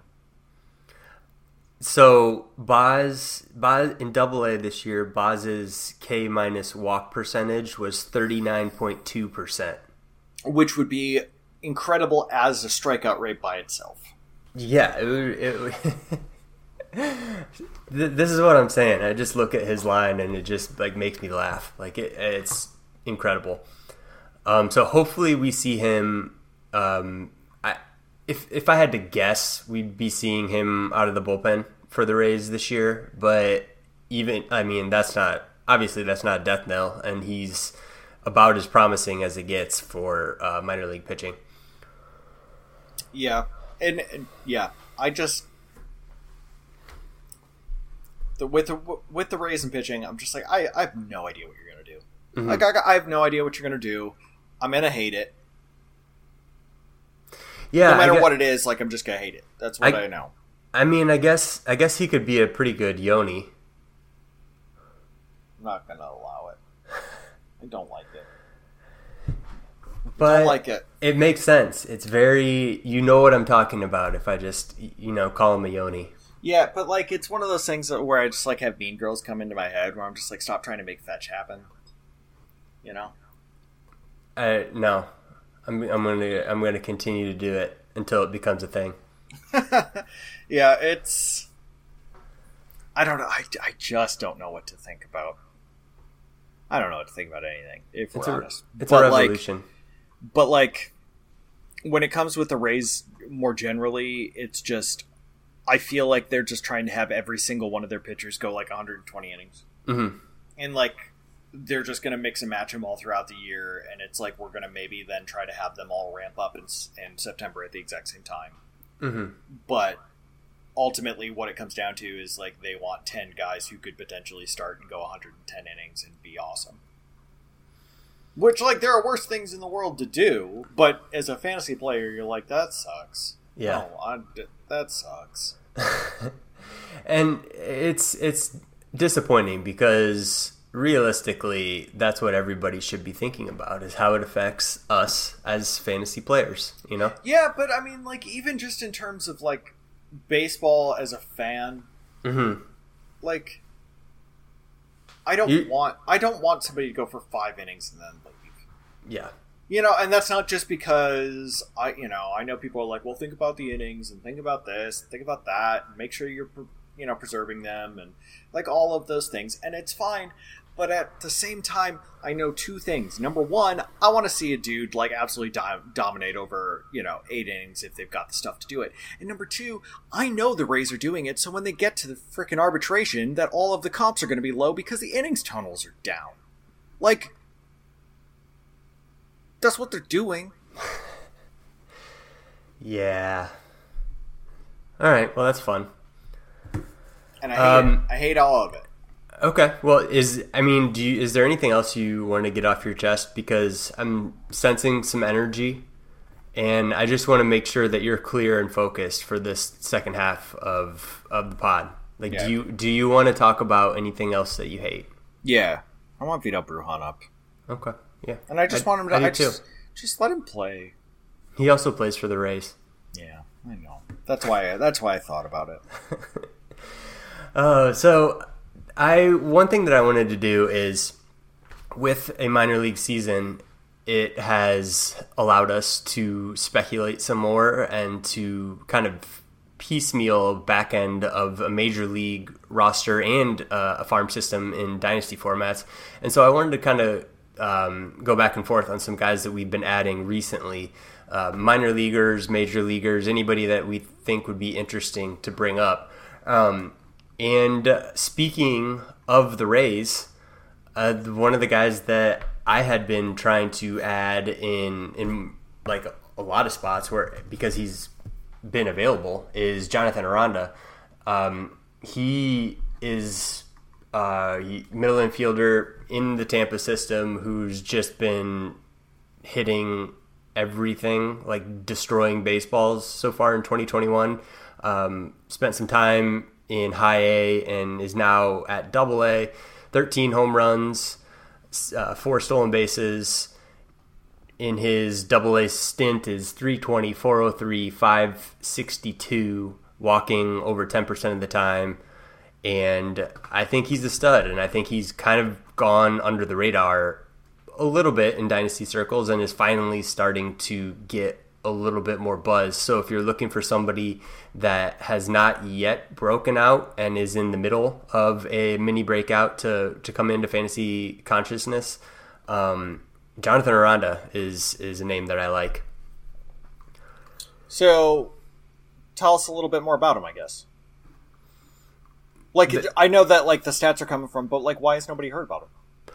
[SPEAKER 1] So Baz, Baz in Double A this year, Baz's K minus walk percentage was thirty-nine point two percent.
[SPEAKER 2] Which would be incredible as a strikeout rate by itself.
[SPEAKER 1] Yeah. It, it, this is what I'm saying. I just look at his line and it just like makes me laugh. Like it, it's incredible. Um, so hopefully we see him. Um, I, if if I had to guess, we'd be seeing him out of the bullpen for the Rays this year. But even, I mean, that's not obviously that's not a death knell, and he's about as promising as it gets for uh, minor league pitching.
[SPEAKER 2] Yeah, and, and yeah, I just the with the with the Rays and pitching, I'm just like I, I have no idea what you're gonna do. Mm-hmm. Like I, I have no idea what you're gonna do. I'm gonna hate it.
[SPEAKER 1] Yeah,
[SPEAKER 2] no matter guess, what it is, like I'm just gonna hate it. That's what I, I know.
[SPEAKER 1] I mean, I guess I guess he could be a pretty good Yoni.
[SPEAKER 2] I'm not gonna allow it. I don't like it.
[SPEAKER 1] But
[SPEAKER 2] I don't like it.
[SPEAKER 1] It makes sense. It's very, you know what I'm talking about. If I just, you know, call him a Yoni.
[SPEAKER 2] Yeah, but like it's one of those things where I just like have Mean Girls come into my head, where I'm just like, stop trying to make fetch happen. You know.
[SPEAKER 1] I no, I'm I'm gonna I'm gonna continue to do it until it becomes a thing.
[SPEAKER 2] Yeah, it's. I don't know. I, I just don't know what to think about. I don't know what to think about anything. If we're
[SPEAKER 1] it's
[SPEAKER 2] honest,
[SPEAKER 1] a, it's but a revolution.
[SPEAKER 2] Like, but like, when it comes with the Rays more generally, it's just. I feel like they're just trying to have every single one of their pitchers go like one hundred twenty innings, mm-hmm. and like. They're just going to mix and match them all throughout the year, and it's like we're going to maybe then try to have them all ramp up in, in September at the exact same time. Mm-hmm. But ultimately what it comes down to is like they want ten guys who could potentially start and go one hundred ten innings and be awesome. Which, like, there are worse things in the world to do, but as a fantasy player, you're like, that sucks.
[SPEAKER 1] Yeah.
[SPEAKER 2] No, I, that sucks.
[SPEAKER 1] And it's it's disappointing because... realistically, that's what everybody should be thinking about, is how it affects us as fantasy players, you know?
[SPEAKER 2] Yeah, but I mean, like, even just in terms of, like, baseball as a fan, mm-hmm. like, I don't you, want, I don't want somebody to go for five innings and then leave.
[SPEAKER 1] Yeah.
[SPEAKER 2] You know, and that's not just because, I, you know, I know people are like, well, think about the innings and think about this, and think about that, and make sure you're, you know, preserving them and, like, all of those things, and it's fine. But at the same time, I know two things. Number one, I want to see a dude like absolutely do- dominate over, you know, eight innings if they've got the stuff to do it. And number two, I know the Rays are doing it, so when they get to the frickin' arbitration, that all of the comps are going to be low because the innings totals are down. Like, that's what they're doing.
[SPEAKER 1] Yeah. All right. Well, that's fun.
[SPEAKER 2] And I hate
[SPEAKER 1] um,
[SPEAKER 2] it. I hate all of it.
[SPEAKER 1] Okay. Well, is I mean, do you, is there anything else you want to get off your chest? Because I'm sensing some energy, and I just want to make sure that you're clear and focused for this second half of of the pod. Like,
[SPEAKER 2] Yeah.
[SPEAKER 1] do you do you want to talk about anything else that you hate?
[SPEAKER 2] Yeah. I want Vito Brujan up.
[SPEAKER 1] Okay. Yeah.
[SPEAKER 2] And I just
[SPEAKER 1] I,
[SPEAKER 2] want him to
[SPEAKER 1] I do
[SPEAKER 2] I
[SPEAKER 1] too.
[SPEAKER 2] just, just let him play.
[SPEAKER 1] He also plays for the Rays.
[SPEAKER 2] Yeah, I know. That's why that's why I thought about it.
[SPEAKER 1] Uh, so I one thing that I wanted to do is, with a minor league season, it has allowed us to speculate some more and to kind of piecemeal back end of a major league roster and uh, a farm system in dynasty formats. And so I wanted to kind of um, go back and forth on some guys that we've been adding recently, uh, minor leaguers, major leaguers, anybody that we think would be interesting to bring up. Um, and uh, speaking of the Rays, uh, one of the guys that I had been trying to add in in like a lot of spots where because he's been available is Jonathan Aranda. Um, he is a middle infielder in the Tampa system who's just been hitting everything, like destroying baseballs so far in twenty twenty-one. Um, spent some time in high A and is now at double A. thirteen home runs, uh, four stolen bases. In his double A stint is three twenty, four oh three, five sixty-two, walking over ten percent of the time. And I think he's a stud, and I think he's kind of gone under the radar a little bit in dynasty circles and is finally starting to get a little bit more buzz. So if you're looking for somebody that has not yet broken out and is in the middle of a mini breakout to, to come into fantasy consciousness, um, Jonathan Aranda is is a name that I like.
[SPEAKER 2] So, tell us a little bit more about him, I guess. Like,
[SPEAKER 1] The-
[SPEAKER 2] I know that like the stats are coming from, but like, why has nobody heard about him?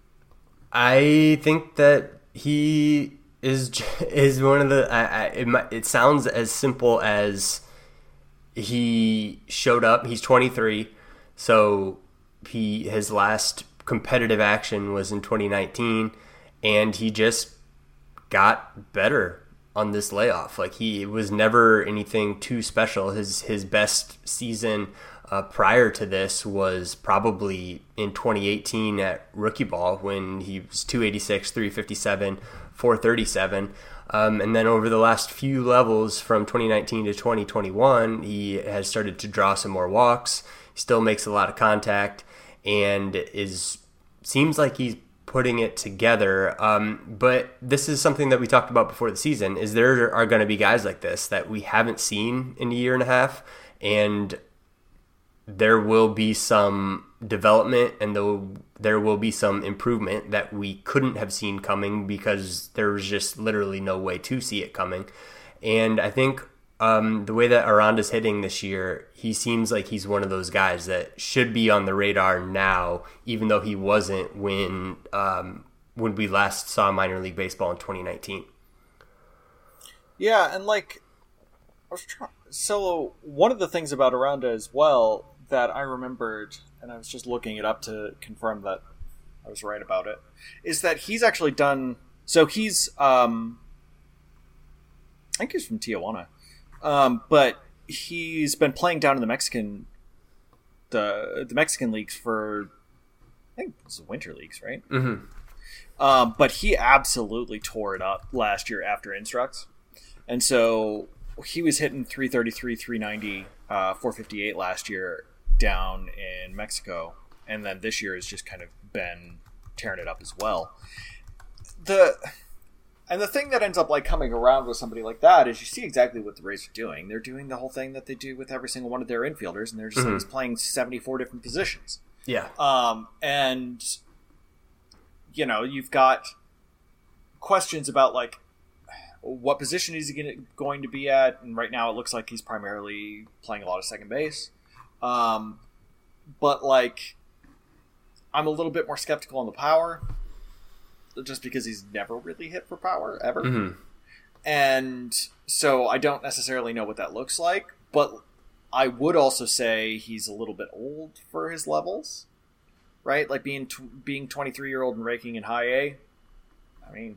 [SPEAKER 1] I think that he is j- is one of the. I, I, it, might- it sounds as simple as he showed up. He's twenty-three, so he his last competitive action was in twenty nineteen, and he just got better on this layoff. Like he it was never anything too special. His his best season uh, prior to this was probably in twenty eighteen at rookie ball when he was two eighty-six, three fifty-seven, four thirty-seven. Um, and then over the last few levels from twenty nineteen to twenty twenty-one, he has started to draw some more walks. He still makes a lot of contact and is seems like he's putting it together. Um, but this is something that we talked about before the season, is there are going to be guys like this that we haven't seen in a year and a half, and there will be some development and there, there will be some improvement that we couldn't have seen coming because there was just literally no way to see it coming. And I think um, the way that Aranda's hitting this year, he seems like he's one of those guys that should be on the radar now, even though he wasn't when um, when we last saw minor league baseball in twenty nineteen.
[SPEAKER 2] Yeah, and like, I was trying. So one of the things about Aranda as well that I remembered, and I was just looking it up to confirm that I was right about it, is that he's actually done. So he's, um, I think he's from Tijuana, um, but he's been playing down in the Mexican, the the Mexican leagues for, I think it's the winter leagues, right?
[SPEAKER 1] Mm-hmm.
[SPEAKER 2] Um, but he absolutely tore it up last year after Instructs. And so he was hitting three thirty-three, three ninety, uh, four fifty-eight last year down in Mexico. And then this year has just kind of been tearing it up as well. The And the thing that ends up like coming around with somebody like that is you see exactly what the Rays are doing. They're doing the whole thing that they do with every single one of their infielders, and they're just
[SPEAKER 1] Mm-hmm.
[SPEAKER 2] always playing seventy-four different positions.
[SPEAKER 1] Yeah.
[SPEAKER 2] Um, and you know, you've got questions about like what position is he gonna, going to be at, and right now it looks like he's primarily playing a lot of second base. Um, but like, I'm a little bit more skeptical on the power, just because he's never really hit for power ever,
[SPEAKER 1] Mm-hmm.
[SPEAKER 2] and so I don't necessarily know what that looks like. But I would also say he's a little bit old for his levels, right? Like being tw- being twenty-three year old and raking in high A. I mean,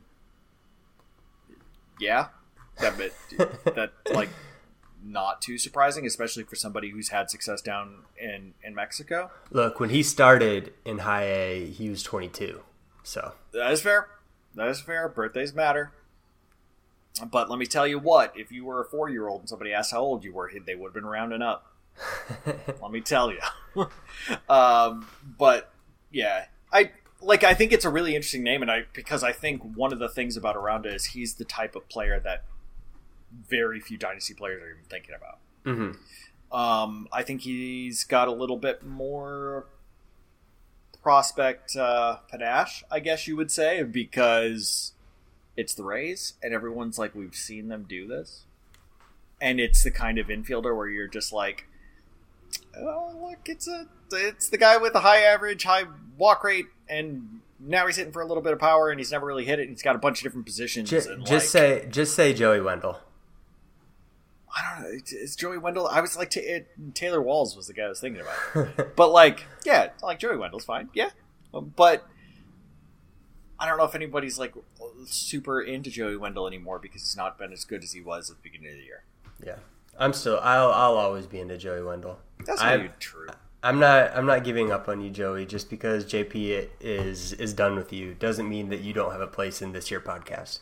[SPEAKER 2] yeah, that bit that like not too surprising, especially for somebody who's had success down in in Mexico.
[SPEAKER 1] Look, when he started in high A, he was twenty-two. So
[SPEAKER 2] That is fair. That is fair. Birthdays matter. But let me tell you what, if you were a four year old and somebody asked how old you were, they would have been rounding up. Let me tell you. um, but yeah, I like. I think it's a really interesting name, and I because I think one of the things about Aranda is he's the type of player that very few dynasty players are even thinking about.
[SPEAKER 1] Mm-hmm.
[SPEAKER 2] Um, I think he's got a little bit more prospect uh, panache, I guess you would say, because it's the Rays, and everyone's like, we've seen them do this. And it's the kind of infielder where you're just like, oh, look, it's a it's the guy with the high average, high walk rate, and now he's hitting for a little bit of power, and he's never really hit it, and he's got a bunch of different positions.
[SPEAKER 1] Just,
[SPEAKER 2] and
[SPEAKER 1] just
[SPEAKER 2] like,
[SPEAKER 1] say just say Joey Wendell.
[SPEAKER 2] I don't know, it's Joey Wendell. I was like, t- it, Taylor Walls was the guy I was thinking about. But like, yeah, like Joey Wendell's fine, yeah. But I don't know if anybody's like super into Joey Wendell anymore because he's not been as good as he was at the beginning of the year.
[SPEAKER 1] Yeah, I'm still. I'll. I'll always be into Joey Wendell.
[SPEAKER 2] That's
[SPEAKER 1] I'm,
[SPEAKER 2] maybe true.
[SPEAKER 1] I'm not. I'm not giving up on you, Joey. Just because J P is is done with you doesn't mean that you don't have a place in this year podcast.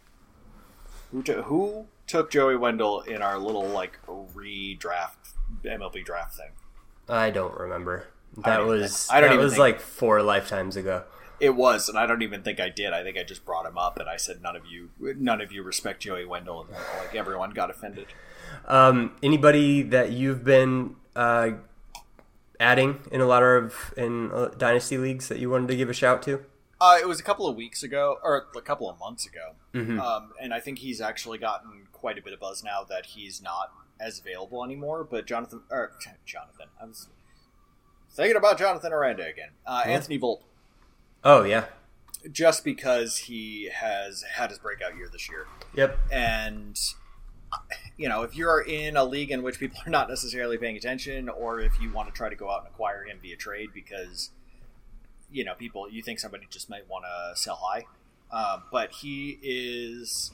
[SPEAKER 2] Who to, who took Joey Wendell in our little like redraft M L B draft thing?
[SPEAKER 1] I don't remember.
[SPEAKER 2] I
[SPEAKER 1] That
[SPEAKER 2] don't even
[SPEAKER 1] was.
[SPEAKER 2] think- I don't
[SPEAKER 1] that
[SPEAKER 2] even
[SPEAKER 1] was
[SPEAKER 2] think-
[SPEAKER 1] like four lifetimes ago.
[SPEAKER 2] It was, and I don't even think I did. I think I just brought him up, and I said none of you, none of you respect Joey Wendell, and like everyone got offended.
[SPEAKER 1] Um, anybody that you've been uh, adding in a lot of in uh, dynasty leagues that you wanted to give a shout to?
[SPEAKER 2] Uh, it was a couple of weeks ago, or a couple of months ago,
[SPEAKER 1] Mm-hmm.
[SPEAKER 2] um, and I think he's actually gotten quite a bit of buzz now that he's not as available anymore. But Jonathan, or Jonathan, I was thinking about Jonathan Aranda again. Uh,
[SPEAKER 1] Yeah.
[SPEAKER 2] Anthony Volpe,
[SPEAKER 1] Oh yeah.
[SPEAKER 2] just because he has had his breakout year this year,
[SPEAKER 1] Yep.
[SPEAKER 2] and you know, if you're in a league in which people are not necessarily paying attention, or if you want to try to go out and acquire him via trade because you know people you think somebody just might want to sell high, uh, but he is.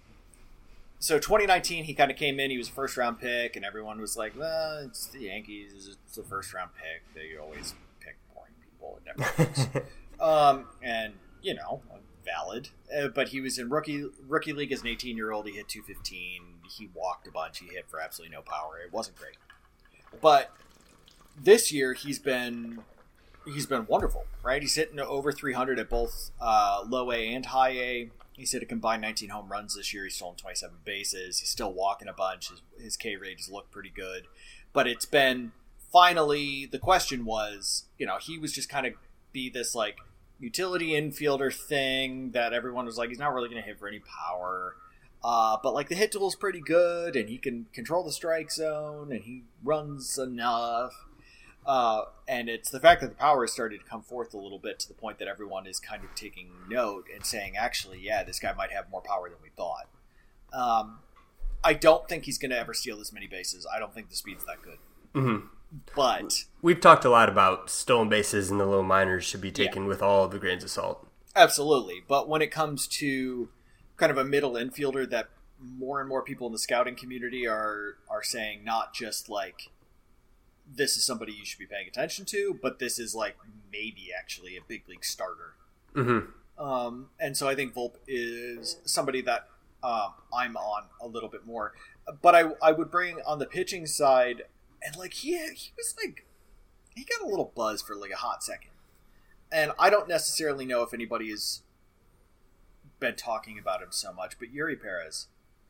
[SPEAKER 2] So twenty nineteen, he kind of came in. He was a first round pick, and everyone was like, "Well, it's the Yankees. It's a first round pick. They always pick boring people. It never works." um, and you know, valid. Uh, but he was in rookie rookie league as an eighteen year old. He hit two fifteen. He walked a bunch. He hit for absolutely no power. It wasn't great. But this year, he's been he's been wonderful. Right? He's hitting over three hundred at both uh, low A and high A. He's hit a combined nineteen home runs this year. He's stolen twenty-seven bases. He's still walking a bunch. His, his K rate has looked pretty good. But it's been finally, the question was, you know, he was just kind of be this like utility infielder thing that everyone was like, he's not really going to hit for any power. Uh, but like the hit tool is pretty good, and he can control the strike zone, and he runs enough. Uh, and it's the fact that the power has started to come forth a little bit to the point that everyone is kind of taking note and saying, actually, yeah, this guy might have more power than we thought. Um, I don't think he's going to ever steal this many bases. I don't think the speed's that good.
[SPEAKER 1] Mm-hmm.
[SPEAKER 2] But
[SPEAKER 1] We've talked a lot about stolen bases and the low minors should be taken
[SPEAKER 2] Yeah.
[SPEAKER 1] with all of the grains of salt.
[SPEAKER 2] absolutely. But when it comes to kind of a middle infielder that more and more people in the scouting community are are saying, not just like, this is somebody you should be paying attention to, but this is like maybe actually a big league starter.
[SPEAKER 1] Mm-hmm.
[SPEAKER 2] Um, and so I think Volpe is somebody that um, I'm on a little bit more. But I I would bring on the pitching side, and like he he was like he got a little buzz for like a hot second, and I don't necessarily know if anybody has been talking about him so much, but Yuri Perez.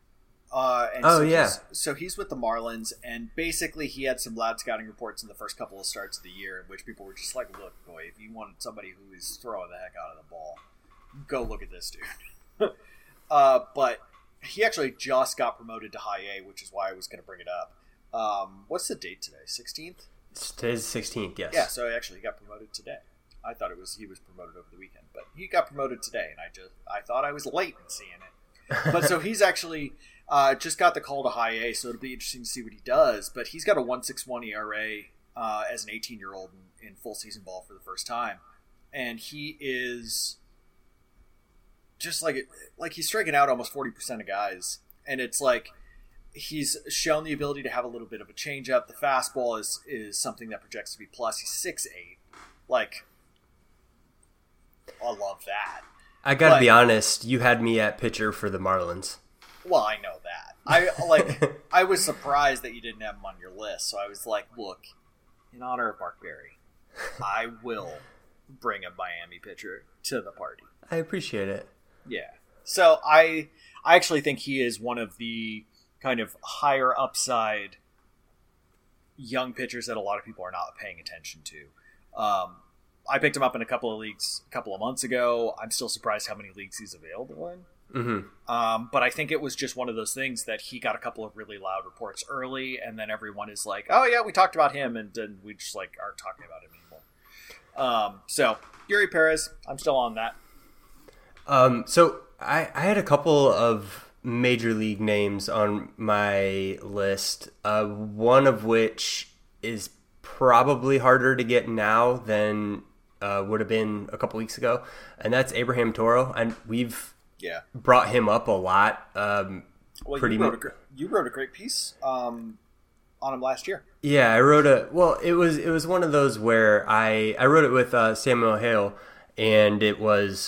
[SPEAKER 2] Uh, and
[SPEAKER 1] oh
[SPEAKER 2] so
[SPEAKER 1] yeah.
[SPEAKER 2] He's, so he's with the Marlins, and basically he had some loud scouting reports in the first couple of starts of the year, in which people were just like, "Look, boy, if you want somebody who is throwing the heck out of the ball, go look at this dude." uh, but he actually just got promoted to High A, which is why I was going to bring it up. Um, what's the date today? sixteenth?
[SPEAKER 1] Today's the sixteenth, yes.
[SPEAKER 2] Yeah, so actually he got promoted today. I thought it was he was promoted over the weekend, but he got promoted today, and I just I thought I was late in seeing it. But so he's actually uh, just got the call to High A, so it'll be interesting to see what he does. But he's got a one point six one E R A uh, as an eighteen-year-old in, in full season ball for the first time, and he is just like like he's striking out almost forty percent of guys, and it's like he's shown the ability to have a little bit of a changeup. The fastball is is something that projects to be plus. He's six eight, like I love that.
[SPEAKER 1] I gotta
[SPEAKER 2] but,
[SPEAKER 1] be honest, you had me at pitcher for the Marlins.
[SPEAKER 2] Well, I know that. I like. I was surprised that you didn't have him on your list, so I was like, "Look, in honor of Mark Berry, I will bring a Miami pitcher to the party."
[SPEAKER 1] I appreciate it.
[SPEAKER 2] Yeah. So I, I actually think he is one of the kind of higher upside young pitchers that a lot of people are not paying attention to. Um, I picked him up in a couple of leagues a couple of months ago. I'm still surprised how many leagues he's available in.
[SPEAKER 1] Mm-hmm.
[SPEAKER 2] Um, but I think it was just one of those things that he got a couple of really loud reports early, and then everyone is like, "Oh yeah, we talked about him," and then we just like aren't talking about him anymore. Um, so Yuri Perez, I'm still on that.
[SPEAKER 1] Um, so I, I had a couple of major league names on my list. Uh, one of which is probably harder to get now than uh, would have been a couple weeks ago, and that's Abraham Toro. And we've
[SPEAKER 2] Yeah,
[SPEAKER 1] brought him up a lot. Um,
[SPEAKER 2] well,
[SPEAKER 1] pretty
[SPEAKER 2] you wrote,
[SPEAKER 1] mu-
[SPEAKER 2] a, gr- you wrote a great piece um, on him last year.
[SPEAKER 1] Yeah, I wrote a well. It was it was one of those where I I wrote it with uh, Samuel Hale, and it was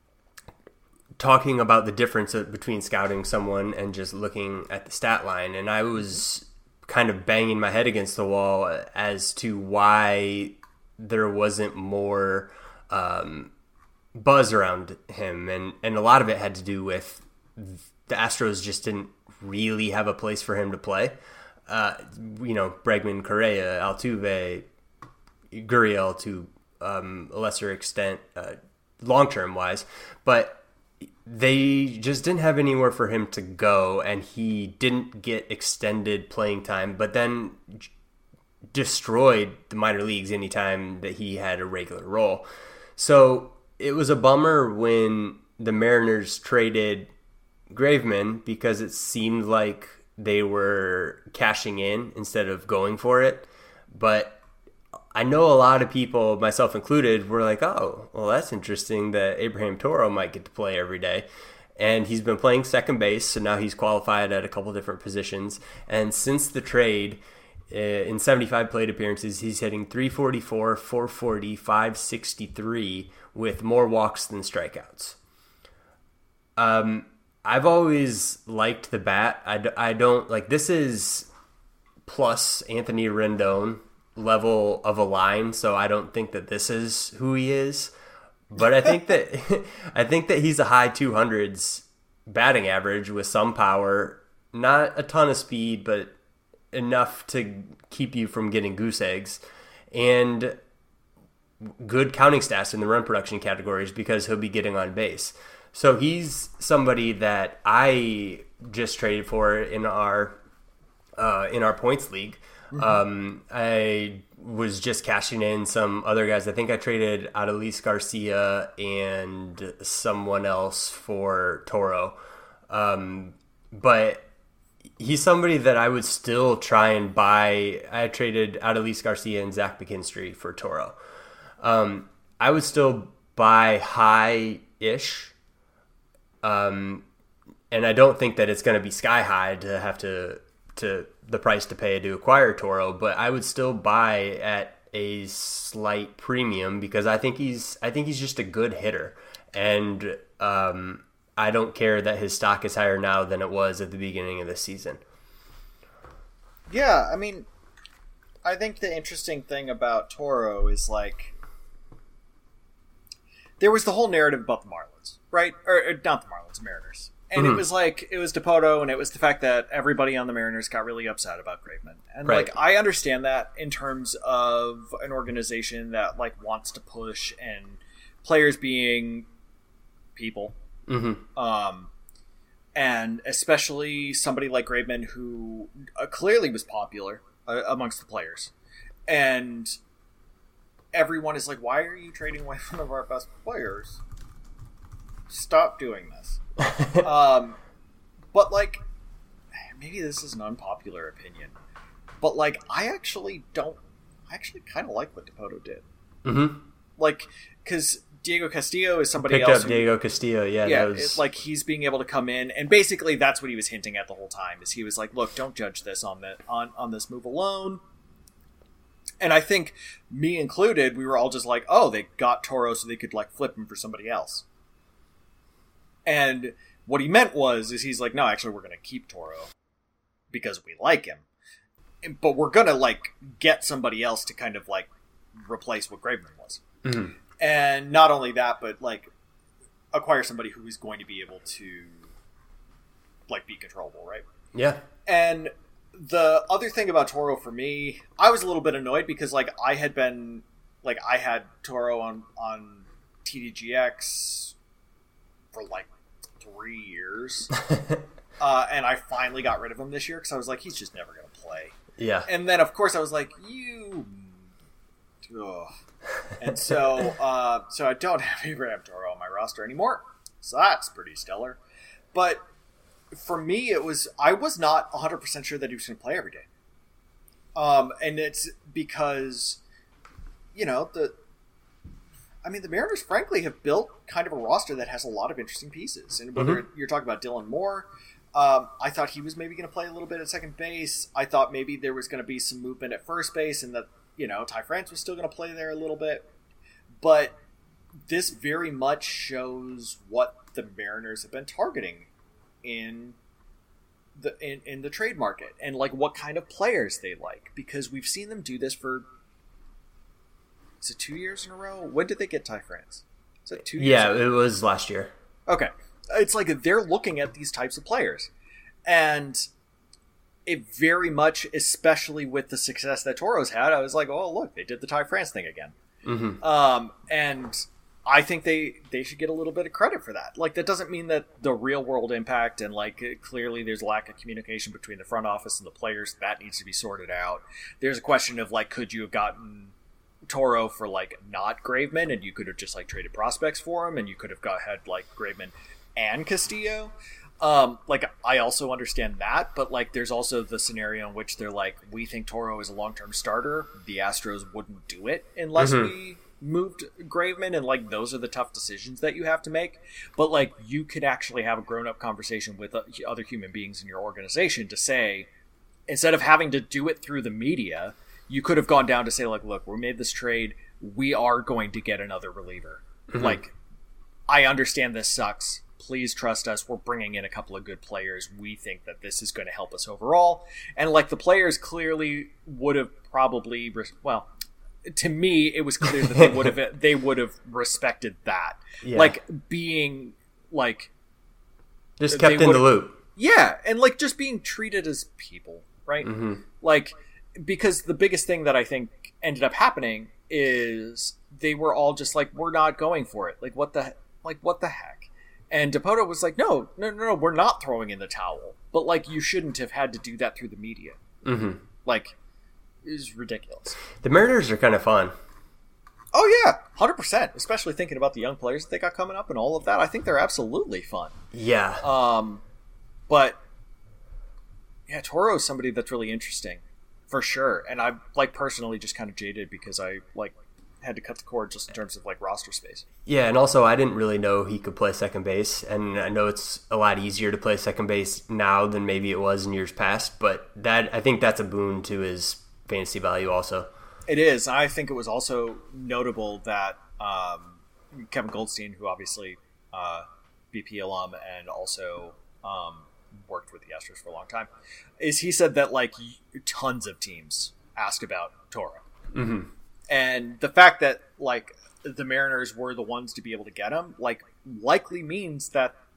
[SPEAKER 1] talking about the difference between scouting someone and just looking at the stat line. And I was kind of banging my head against the wall as to why there wasn't more um, buzz around him, and and a lot of it had to do with the Astros just didn't really have a place for him to play. Uh, you know, Bregman, Correa, Altuve, Gurriel to um, a lesser extent, uh, long-term wise, but they just didn't have anywhere for him to go, and he didn't get extended playing time, but then j- destroyed the minor leagues anytime that he had a regular role. So it was a bummer when the Mariners traded Graveman, because it seemed like they were cashing in instead of going for it. But I know a lot of people, myself included, were like, oh, well, that's interesting that Abraham Toro might get to play every day. And he's been playing second base, so now he's qualified at a couple different positions. And since the trade, uh, in seventy-five plate appearances, he's hitting three forty-four, four forty, five sixty-three with more walks than strikeouts. Um, I've always liked the bat. I, d- I don't, like, this is plus Anthony Rendon level of a line, so I don't think that this is who he is. But I think that I think that he's a high two hundreds batting average with some power, not a ton of speed, but enough to keep you from getting goose eggs, and good counting stats in the run production categories because he'll be getting on base. So he's somebody that I just traded for in our uh, in our points league. Mm-hmm. Um, I was just cashing in some other guys. I think I traded Adolis Garcia and someone else for Toro. Um, but he's somebody that I would still try and buy. I traded Adolis Garcia and Zach McKinstry for Toro. Um, I would still buy high-ish. Um, and I don't think that it's going to be sky high to have to to the price to pay to acquire Toro, but I would still buy at a slight premium because I think he's I think he's just a good hitter, and um, I don't care that his stock is higher now than it was at the beginning of the season.
[SPEAKER 2] Yeah, I mean, I think the interesting thing about Toro is like there was the whole narrative about the Marlins, right? Or, or not the Marlins, Mariners. And
[SPEAKER 1] Mhm.
[SPEAKER 2] it was like, it was Dipoto, and it was the fact that everybody on the Mariners got really upset about Graveman. And,
[SPEAKER 1] Right.
[SPEAKER 2] like, I understand that in terms of an organization that, like, wants to push and players being people.
[SPEAKER 1] Mm-hmm.
[SPEAKER 2] Um, and especially somebody like Graveman, who uh, clearly was popular uh, amongst the players. And everyone is like, why are you trading away one of our best players? Stop doing this. um, but like, maybe this is an unpopular opinion, but like, I actually don't. I actually kind of like what Dipoto did.
[SPEAKER 1] Mm-hmm.
[SPEAKER 2] Like, because Diego Castillo is somebody
[SPEAKER 1] Picked
[SPEAKER 2] else.
[SPEAKER 1] up
[SPEAKER 2] who,
[SPEAKER 1] Diego Castillo. Yeah,
[SPEAKER 2] yeah,
[SPEAKER 1] that was
[SPEAKER 2] it's like he's being able to come in, and basically that's what he was hinting at the whole time. Is he was like, look, don't judge this on the on on this move alone. And I think, me included, we were all just like, oh, they got Toro so they could like flip him for somebody else. And what he meant was, is he's like, no, actually, we're going to keep Toro because we like him. And, but we're going to, like, get somebody else to kind of, like, replace what Graveman was.
[SPEAKER 1] Mm-hmm.
[SPEAKER 2] And not only that, but, like, acquire somebody who is going to be able to, like, be controllable, right?
[SPEAKER 1] Yeah.
[SPEAKER 2] And the other thing about Toro for me, I was a little bit annoyed because, like, I had been, like, I had Toro on, on T D G X for, like, three years. uh, and I finally got rid of him this year because I was like, he's just never going to play.
[SPEAKER 1] Yeah.
[SPEAKER 2] And then, of course, I was like, you... Ugh. And so, uh, so I don't have Abraham Toro on my roster anymore. So that's pretty stellar. But for me, it was, I was not one hundred percent sure that he was going to play every day. Um, and it's because, you know, the, I mean, the Mariners, frankly, have built kind of a roster that has a lot of interesting pieces. And whether
[SPEAKER 1] Mm-hmm.
[SPEAKER 2] you're talking about Dylan Moore, um, I thought he was maybe going to play a little bit at second base. I thought maybe there was going to be some movement at first base and that, you know, Ty France was still going to play there a little bit. But this very much shows what the Mariners have been targeting in the in, in the trade market and, like, what kind of players they like. Because we've seen them do this for... Is it two years in a row? When did they get Ty France? Is it two years?
[SPEAKER 1] Yeah,
[SPEAKER 2] ago?
[SPEAKER 1] it was last year.
[SPEAKER 2] Okay. It's like they're looking at these types of players. And it very much, especially with the success that Toro's had, I was like, oh, look, they did the Ty France thing again.
[SPEAKER 1] Mm-hmm.
[SPEAKER 2] Um, and I think they, they should get a little bit of credit for that. Like, that doesn't mean that the real world impact and, like, clearly there's lack of communication between the front office and the players. That needs to be sorted out. There's a question of, like, could you have gotten Toro for, like, not Graveman, and you could have just, like, traded prospects for him, and you could have got had, like, Graveman and Castillo. Um, like, I also understand that, but, like, there's also the scenario in which they're like, we think Toro is a long-term starter. The Astros wouldn't do it unless
[SPEAKER 1] Mhm.
[SPEAKER 2] we moved Graveman, and, like, those are the tough decisions that you have to make. But, like, you could actually have a grown-up conversation with other human beings in your organization to say, instead of having to do it through the media, you could have gone down to say, like, look, we made this trade. We are going to get another reliever.
[SPEAKER 1] Mhm.
[SPEAKER 2] Like, I understand this sucks. Please trust us. We're bringing in a couple of good players. We think that this is going to help us overall. And, like, the players clearly would have probably, res- well, to me, it was clear that they would have they would have respected that.
[SPEAKER 1] Yeah.
[SPEAKER 2] Like, being, like...
[SPEAKER 1] Just kept
[SPEAKER 2] they
[SPEAKER 1] in the
[SPEAKER 2] would've-
[SPEAKER 1] loop.
[SPEAKER 2] Yeah, and, like, just being treated as people, right?
[SPEAKER 1] Mm-hmm.
[SPEAKER 2] Like, because the biggest thing that I think ended up happening is they were all just like, we're not going for it. Like, what the, like, what the heck? And Dipoto was like, no, no, no, no, we're not throwing in the towel. But, like, you shouldn't have had to do that through the media.
[SPEAKER 1] Mm-hmm.
[SPEAKER 2] Like, it was ridiculous.
[SPEAKER 1] The Mariners are kind of fun.
[SPEAKER 2] Oh, yeah, one hundred percent. Especially thinking about the young players that they got coming up and all of that. I think they're absolutely fun.
[SPEAKER 1] Yeah.
[SPEAKER 2] Um, but, yeah, Toro is somebody that's really interesting. For sure. And I'm, like, personally just kind of jaded because I, like, had to cut the cord just in terms of, like, roster space.
[SPEAKER 1] Yeah, and also I didn't really know he could play second base, and I know it's a lot easier to play second base now than maybe it was in years past, but that I think that's a boon to his fantasy value also.
[SPEAKER 2] It is. I think it was also notable that um, Kevin Goldstein, who obviously uh, B P alum and also um, worked with the Astros for a long time, is he said that, like, tons of teams asked about Toro.
[SPEAKER 1] Mm-hmm.
[SPEAKER 2] And the fact that, like, the Mariners were the ones to be able to get him, like, likely means that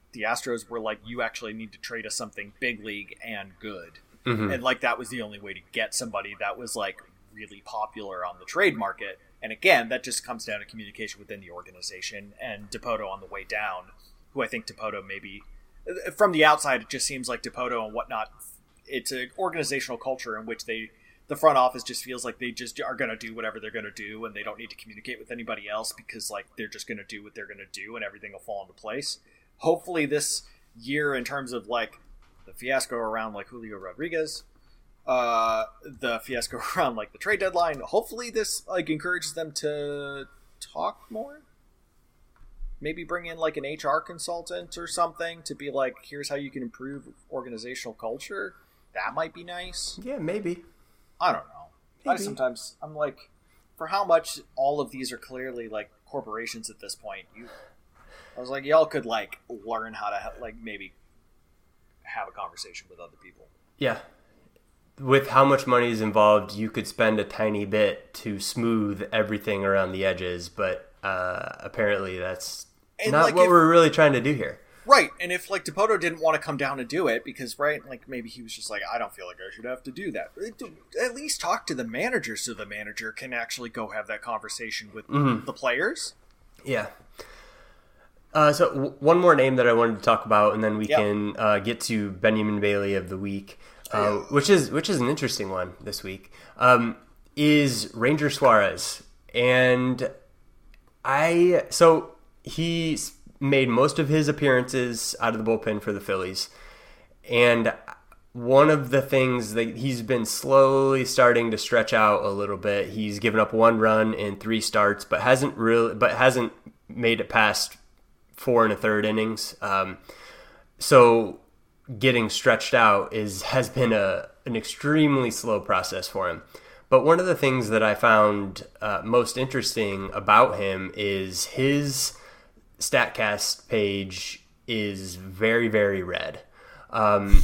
[SPEAKER 2] the Astros were like, you actually need to trade us something big league and good.
[SPEAKER 1] Mm-hmm.
[SPEAKER 2] And like that was the only way to get somebody that was like really popular on the trade market. And again, that just comes down to communication within the organization and Dipoto on the way down, who I think Dipoto maybe from the outside, it just seems like Dipoto and whatnot. It's an organizational culture in which they, the front office just feels like they just are going to do whatever they're going to do, and they don't need to communicate with anybody else because like they're just going to do what they're going to do, and everything will fall into place. Hopefully, this year, in terms of like the fiasco around like Julio Rodriguez, uh, the fiasco around like the trade deadline, hopefully this like encourages them to talk more. Maybe bring in like an H R consultant or something to be like, here's how you can improve organizational culture. That might be nice.
[SPEAKER 1] Yeah, maybe.
[SPEAKER 2] I don't know.
[SPEAKER 1] Maybe.
[SPEAKER 2] I sometimes, I'm like, for how much all of these are clearly like corporations at this point, you, I was like, y'all could like learn how to like maybe have a conversation with other people.
[SPEAKER 1] Yeah. With how much money is involved, you could spend a tiny bit to smooth everything around the edges, but uh, apparently that's and not like what if, we're really trying to do here.
[SPEAKER 2] Right, and if like Dipoto didn't want to come down and do it because right, like maybe he was just like, I don't feel like I should have to do that. At least talk to the manager so the manager can actually go have that conversation with mm-hmm. the players.
[SPEAKER 1] Yeah. Uh, so w- one more name that I wanted to talk about, and then we
[SPEAKER 2] yep.
[SPEAKER 1] can uh, get to Benjamin Bailey of the week, uh, which is which is an interesting one this week. Um, is Ranger Suarez, and I so. He's made most of his appearances out of the bullpen for the Phillies. And one of the things that he's been slowly starting to stretch out a little bit. He's given up one run in three starts, but hasn't really, but hasn't made it past four and a third innings. Um, so getting stretched out is has been a an extremely slow process for him. But one of the things that I found uh, most interesting about him is his StatCast page is very, very red. Um,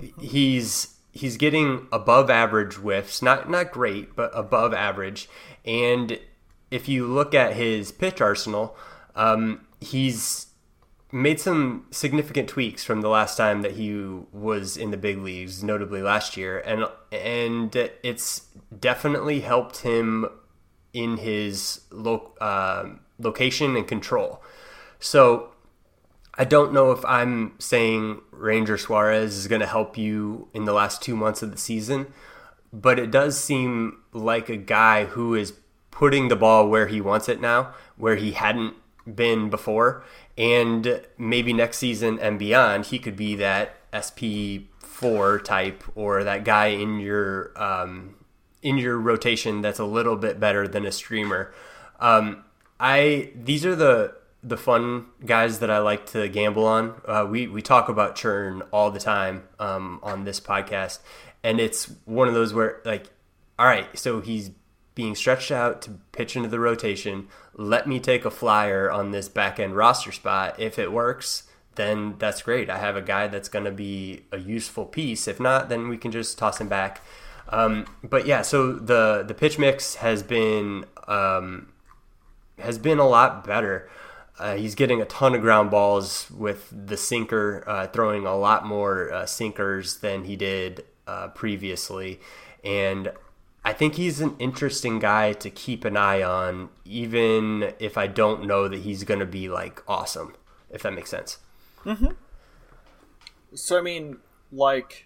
[SPEAKER 1] he's he's getting above average whiffs, not not great, but above average. And if you look at his pitch arsenal, um, he's made some significant tweaks from the last time that he was in the big leagues, notably last year, and and it's definitely helped him in his lo- uh, location and control. So I don't know if I'm saying Ranger Suarez is going to help you in the last two months of the season, but it does seem like a guy who is putting the ball where he wants it now, where he hadn't been before. And maybe next season and beyond, he could be that S P four type or that guy in your um, in your rotation that's a little bit better than a streamer. Um, I these are the the fun guys that I like to gamble on. Uh, we, we talk about churn all the time um, on this podcast. And it's one of those where, like, all right, so he's being stretched out to pitch into the rotation. Let me take a flyer on this back-end roster spot. If it works, then that's great. I have a guy that's going to be a useful piece. If not, then we can just toss him back. Um, but, yeah, so the, the pitch mix has been um, has been a lot better. Uh, he's getting a ton of ground balls with the sinker, uh, throwing a lot more uh, sinkers than he did uh, previously. And I think he's an interesting guy to keep an eye on, even if I don't know that he's going to be like awesome, if that makes sense.
[SPEAKER 2] Mm-hmm. So, I mean, like,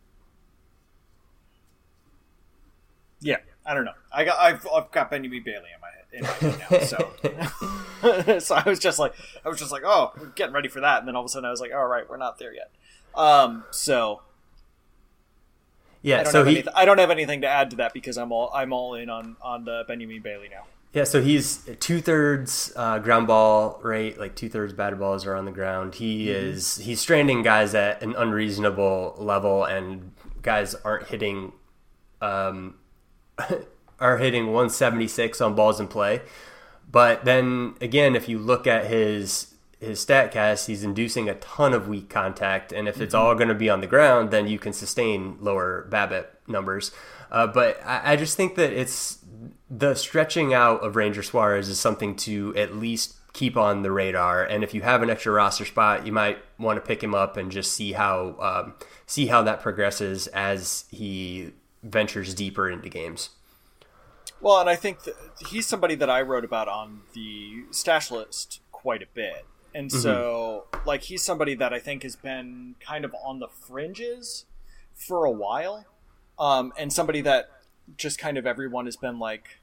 [SPEAKER 2] yeah, I don't know. I got, I've, I've got Benjamin Bailey in my head. In my head now, so so I was just like I was just like oh we're getting ready for that, and then all of a sudden I was like all right, we're not there yet. Um, so
[SPEAKER 1] yeah,
[SPEAKER 2] I don't
[SPEAKER 1] so
[SPEAKER 2] have
[SPEAKER 1] he
[SPEAKER 2] anything, I don't have anything to add to that because I'm all I'm all in on on the Benjamin Bailey now.
[SPEAKER 1] Yeah, so he's two thirds uh, ground ball rate, like two thirds batted balls are on the ground. He mm-hmm. is he's stranding guys at an unreasonable level, and guys aren't hitting. Um, are hitting one seventy-six on balls in play. But then again, if you look at his his StatCast, he's inducing a ton of weak contact, and if mm-hmm. it's all going to be on the ground, then you can sustain lower BABIP numbers. Uh, but I, I just think that it's the stretching out of Ranger Suarez is something to at least keep on the radar. And if you have an extra roster spot, you might want to pick him up and just see how um, see how that progresses as he ventures deeper into games.
[SPEAKER 2] Well, and I think that he's somebody that I wrote about on the stash list quite a bit. And so, mm-hmm. like, he's somebody that I think has been kind of on the fringes for a while. Um, and somebody that just kind of everyone has been like,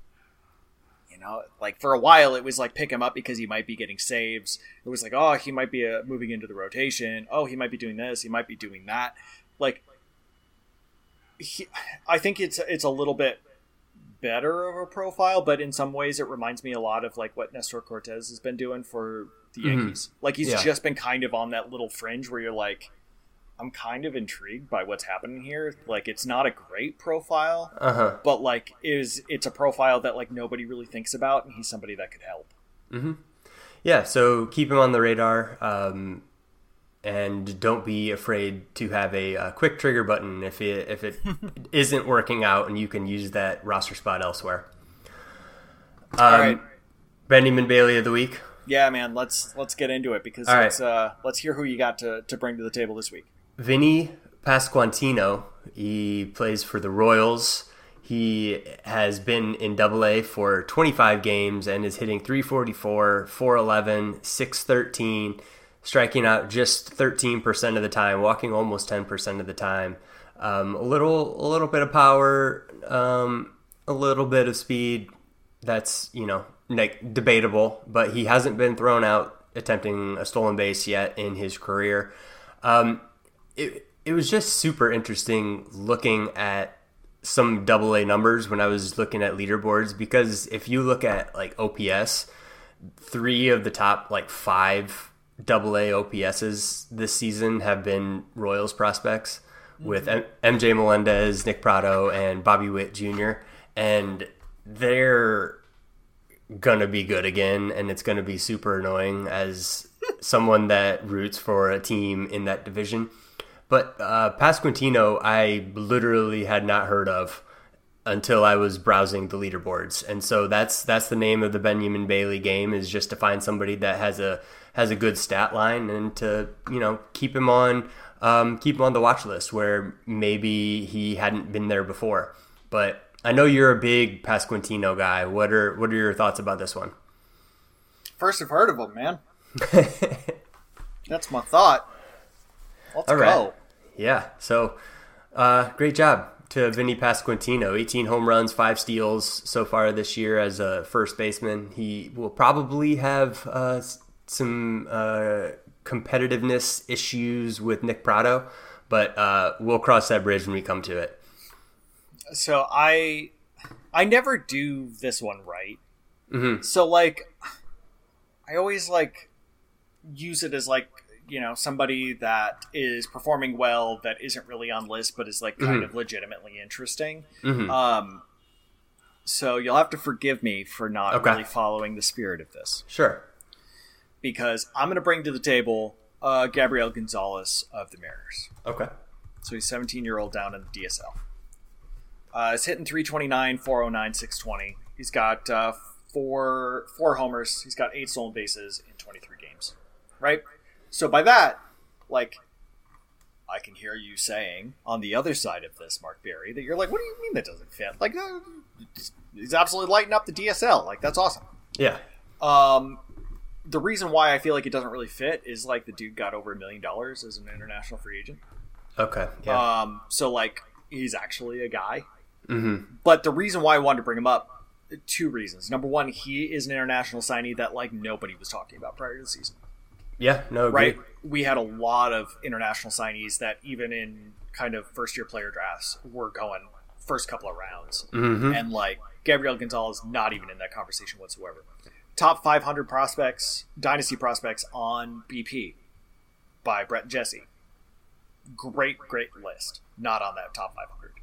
[SPEAKER 2] you know, like for a while it was like pick him up because he might be getting saves. It was like, oh, he might be uh, moving into the rotation. Oh, he might be doing this. He might be doing that. Like, he, I think it's it's a little bit better of a profile, but in some ways it reminds me a lot of like what Nestor Cortez has been doing for the Yankees. Mm-hmm. Like he's yeah. just been kind of on that little fringe where you're like, I'm kind of intrigued by what's happening here. Like it's not a great profile, uh-huh. but like is it's a profile that like nobody really thinks about, and he's somebody that could help.
[SPEAKER 1] Mm-hmm. Yeah, so keep him on the radar. Um, And don't be afraid to have a, a quick trigger button if it if it isn't working out, and you can use that roster spot elsewhere. Um,
[SPEAKER 2] All right,
[SPEAKER 1] Benjamin Bailey of the week.
[SPEAKER 2] Yeah, man. Let's let's get into it because
[SPEAKER 1] All
[SPEAKER 2] let's
[SPEAKER 1] right.
[SPEAKER 2] uh, let's hear who you got to, to bring to the table this week.
[SPEAKER 1] Vinny Pasquantino. He plays for the Royals. He has been in Double A for twenty-five games and is hitting three forty-four, four eleven, six thirteen. Striking out just thirteen percent of the time, walking almost ten percent of the time. Um, a little a little bit of power, um, a little bit of speed. That's, you know, like, debatable, but he hasn't been thrown out attempting a stolen base yet in his career. Um, it, it was just super interesting looking at some double A numbers when I was looking at leaderboards, because if you look at like O P S, three of the top like five double A O P S's this season have been Royals prospects, mm-hmm. with M- MJ Melendez, Nick Prado, and Bobby Witt Junior And they're gonna be good again, and it's gonna be super annoying as someone that roots for a team in that division. But uh, Pasquantino, I literally had not heard of until I was browsing the leaderboards, and so that's that's the name of the Benjamin Bailey game, is just to find somebody that has a has a good stat line and to, you know, keep him on um, keep him on the watch list where maybe he hadn't been there before. But I know you're a big Pasquantino guy. What are what are your thoughts about this one?
[SPEAKER 2] First I've heard of him, man. That's my thought. Let's
[SPEAKER 1] All right.
[SPEAKER 2] go.
[SPEAKER 1] Yeah. So, uh, great job to Vinny Pasquantino. eighteen home runs, five steals so far this year as a first baseman. He will probably have uh, some uh, competitiveness issues with Nick Prado, but uh, we'll cross that bridge when we come to it.
[SPEAKER 2] So I, I never do this one right.
[SPEAKER 1] Mm-hmm.
[SPEAKER 2] So like, I always like use it as like, you know, somebody that is performing well that isn't really on list but is like kind mm-hmm. of legitimately interesting.
[SPEAKER 1] Mm-hmm.
[SPEAKER 2] Um, so you'll have to forgive me for not
[SPEAKER 1] okay.
[SPEAKER 2] really following the spirit of this.
[SPEAKER 1] Sure.
[SPEAKER 2] Because I'm going to bring to the table uh, Gabriel Gonzalez of the Mariners.
[SPEAKER 1] Okay.
[SPEAKER 2] So he's a seventeen-year-old down in the D S L. Uh, he's hitting three twenty-nine, four oh nine, six twenty. He's got uh, four four homers. He's got eight stolen bases in twenty-three games. Right? So by that, like, I can hear you saying on the other side of this, Mark Berry, that you're like, what do you mean that doesn't fit? Like, uh, he's absolutely lighting up the D S L. Like, that's awesome.
[SPEAKER 1] Yeah.
[SPEAKER 2] Um, the reason why I feel like it doesn't really fit is, like, the dude got over a million dollars as an international free agent.
[SPEAKER 1] Okay, yeah.
[SPEAKER 2] Um, so, like, he's actually a guy.
[SPEAKER 1] Mm-hmm.
[SPEAKER 2] But the reason why I wanted to bring him up, two reasons. Number one, he is an international signee that, like, nobody was talking about prior to the season.
[SPEAKER 1] Yeah, no, agree.
[SPEAKER 2] Right? We had a lot of international signees that even in kind of first-year player drafts were going first couple of rounds.
[SPEAKER 1] Mm-hmm.
[SPEAKER 2] And, like, Gabriel Gonzalez not even in that conversation whatsoever. Top five hundred prospects, dynasty prospects on B P by Brett and Jesse. Great, great list. Not on that top five hundred.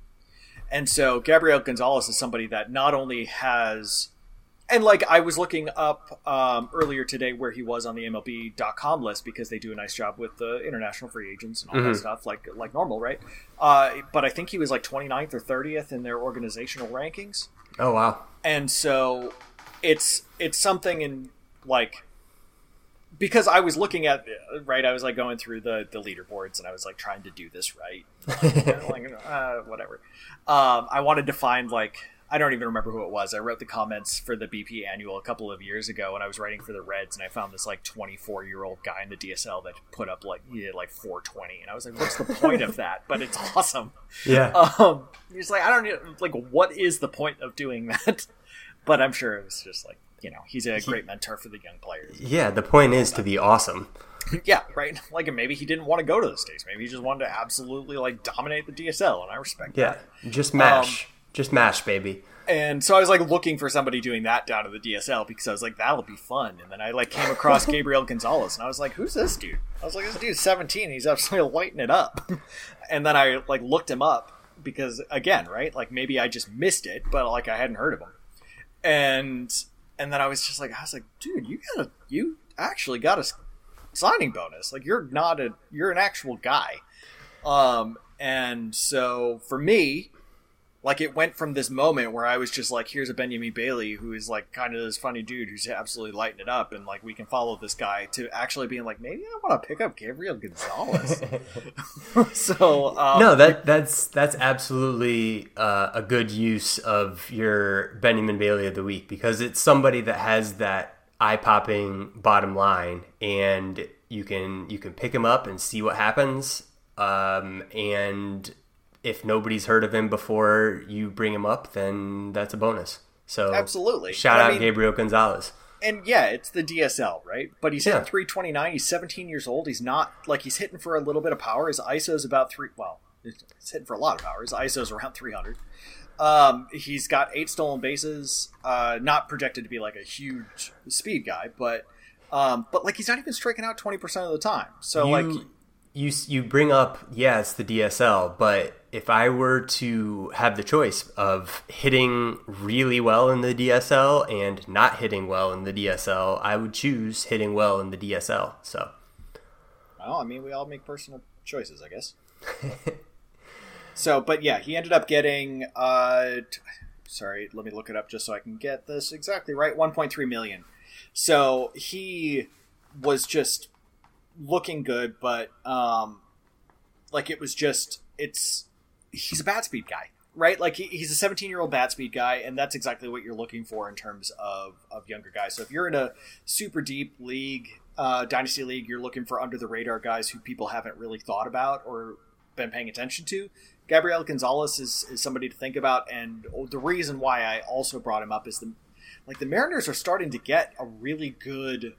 [SPEAKER 2] And so Gabriel Gonzalez is somebody that not only has... And, like, I was looking up um, earlier today where he was on the M L B dot com list because they do a nice job with the international free agents and all
[SPEAKER 1] mm-hmm.
[SPEAKER 2] that stuff, like like normal, right? Uh, but I think he was, like, twenty-ninth or thirtieth in their organizational rankings.
[SPEAKER 1] Oh, wow.
[SPEAKER 2] And so it's it's something in, like... because I was looking at, right, I was like going through the, the leaderboards and I was like trying to do this right. like, uh, whatever. Um, I wanted to find like, I don't even remember who it was. I wrote the comments for the B P annual a couple of years ago when I was writing for the Reds, and I found this like twenty-four year old guy in the D S L that put up like, yeah, like four twenty. And I was like, what's the point of that? But it's awesome.
[SPEAKER 1] Yeah.
[SPEAKER 2] Um, he's like, I don't know, like, what is the point of doing that? But I'm sure it was just like, you know, he's a great mentor for the young players.
[SPEAKER 1] Yeah, the point is to be awesome.
[SPEAKER 2] Yeah, right. Like, maybe he didn't want to go to the States. Maybe he just wanted to absolutely like dominate the D S L, and I respect
[SPEAKER 1] yeah,
[SPEAKER 2] that.
[SPEAKER 1] Yeah, just mash. Um, just mash, baby.
[SPEAKER 2] And so I was like looking for somebody doing that down in the D S L because I was like, that'll be fun. And then I like came across Gabriel Gonzalez, and I was like, who's this dude? I was like, this dude's seventeen. He's absolutely lighting it up. And then I like looked him up because, again, right, like maybe I just missed it, but like I hadn't heard of him. And and then I was just like, I was like, dude, you got a you actually got a signing bonus. Like, you're not a you're an actual guy. Um, and so for me, like, it went from this moment where I was just like, here's a Benjamin Bailey who is like kind of this funny dude who's absolutely lighting it up, and like we can follow this guy, to actually being like, maybe I want to pick up Gabriel Gonzalez. so um,
[SPEAKER 1] no, that that's that's absolutely uh, a good use of your Benjamin Bailey of the week, because it's somebody that has that eye-popping bottom line, and you can you can pick him up and see what happens, um, and if nobody's heard of him before you bring him up, then that's a bonus. So
[SPEAKER 2] absolutely,
[SPEAKER 1] shout
[SPEAKER 2] and
[SPEAKER 1] out
[SPEAKER 2] I mean,
[SPEAKER 1] Gabriel Gonzalez.
[SPEAKER 2] And yeah, it's the D S L, right? But he's
[SPEAKER 1] yeah.
[SPEAKER 2] hitting three twenty-nine. He's seventeen years old. He's not like he's hitting for a little bit of power. His I S O is about three. Well, he's hitting for a lot of power. His I S O is around three hundred. Um, he's got eight stolen bases. Uh, not projected to be like a huge speed guy, but um, but like he's not even striking out twenty percent of the time. So
[SPEAKER 1] you,
[SPEAKER 2] like
[SPEAKER 1] you you bring up, yeah, it's the D S L, but if I were to have the choice of hitting really well in the D S L and not hitting well in the D S L, I would choose hitting well in the D S L. So,
[SPEAKER 2] well, I mean, we all make personal choices, I guess. So, but yeah, he ended up getting, uh, t- sorry, let me look it up just so I can get this exactly right, one point three million. So he was just looking good, but, um, like it was just, it's, he's a bat speed guy, right? Like he, he's a seventeen-year-old bat speed guy, and that's exactly what you're looking for in terms of, of younger guys. So if you're in a super deep league, uh, dynasty league, you're looking for under-the-radar guys who people haven't really thought about or been paying attention to. Gabriel Gonzalez is, is somebody to think about, and the reason why I also brought him up is the like the Mariners are starting to get a really good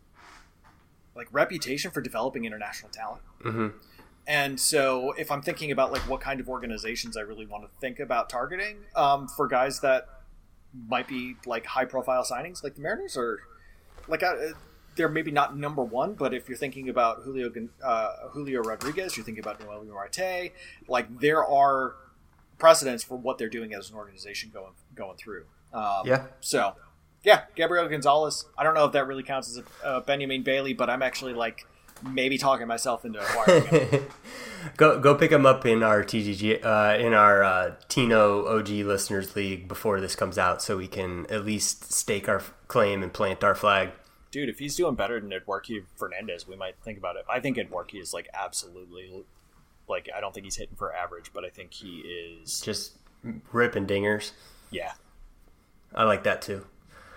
[SPEAKER 2] like reputation for developing international talent.
[SPEAKER 1] Mm-hmm.
[SPEAKER 2] And so if I'm thinking about like what kind of organizations I really want to think about targeting um, for guys that might be like high profile signings, like the Mariners are like uh, they're maybe not number one, but if you're thinking about Julio uh, Julio Rodriguez, you're thinking about Noel Marte, like there are precedents for what they're doing as an organization going going through. Um,
[SPEAKER 1] yeah.
[SPEAKER 2] So yeah, Gabriel Gonzalez. I don't know if that really counts as a uh, Benjamin Bailey, but I'm actually like maybe talking myself into acquiring him.
[SPEAKER 1] go go pick him up in our T G G uh, in our uh, Tino O G listeners league before this comes out, so we can at least stake our claim and plant our flag.
[SPEAKER 2] Dude, if he's doing better than Eduardo Fernandez, we might think about it. I think Eduardo is like absolutely like I don't think he's hitting for average, but I think he is
[SPEAKER 1] just ripping dingers.
[SPEAKER 2] Yeah,
[SPEAKER 1] I like that too.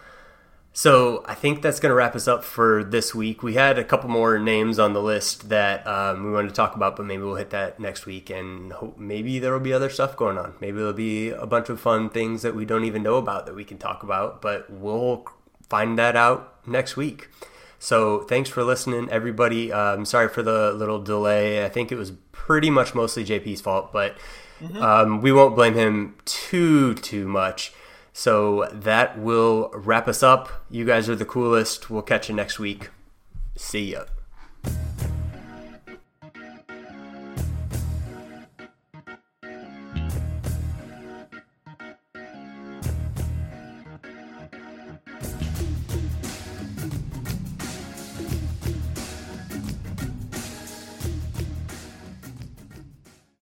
[SPEAKER 1] So I think that's going to wrap us up for this week. We had a couple more names on the list that um, we wanted to talk about, but maybe we'll hit that next week, and hope maybe there will be other stuff going on. Maybe there'll be a bunch of fun things that we don't even know about that we can talk about, but we'll find that out next week. So thanks for listening, everybody. I'm um, sorry for the little delay. I think it was pretty much mostly J P's fault, but mm-hmm. um, we won't blame him too, too much. So that will wrap us up. You guys are the coolest. We'll catch you next week. See ya.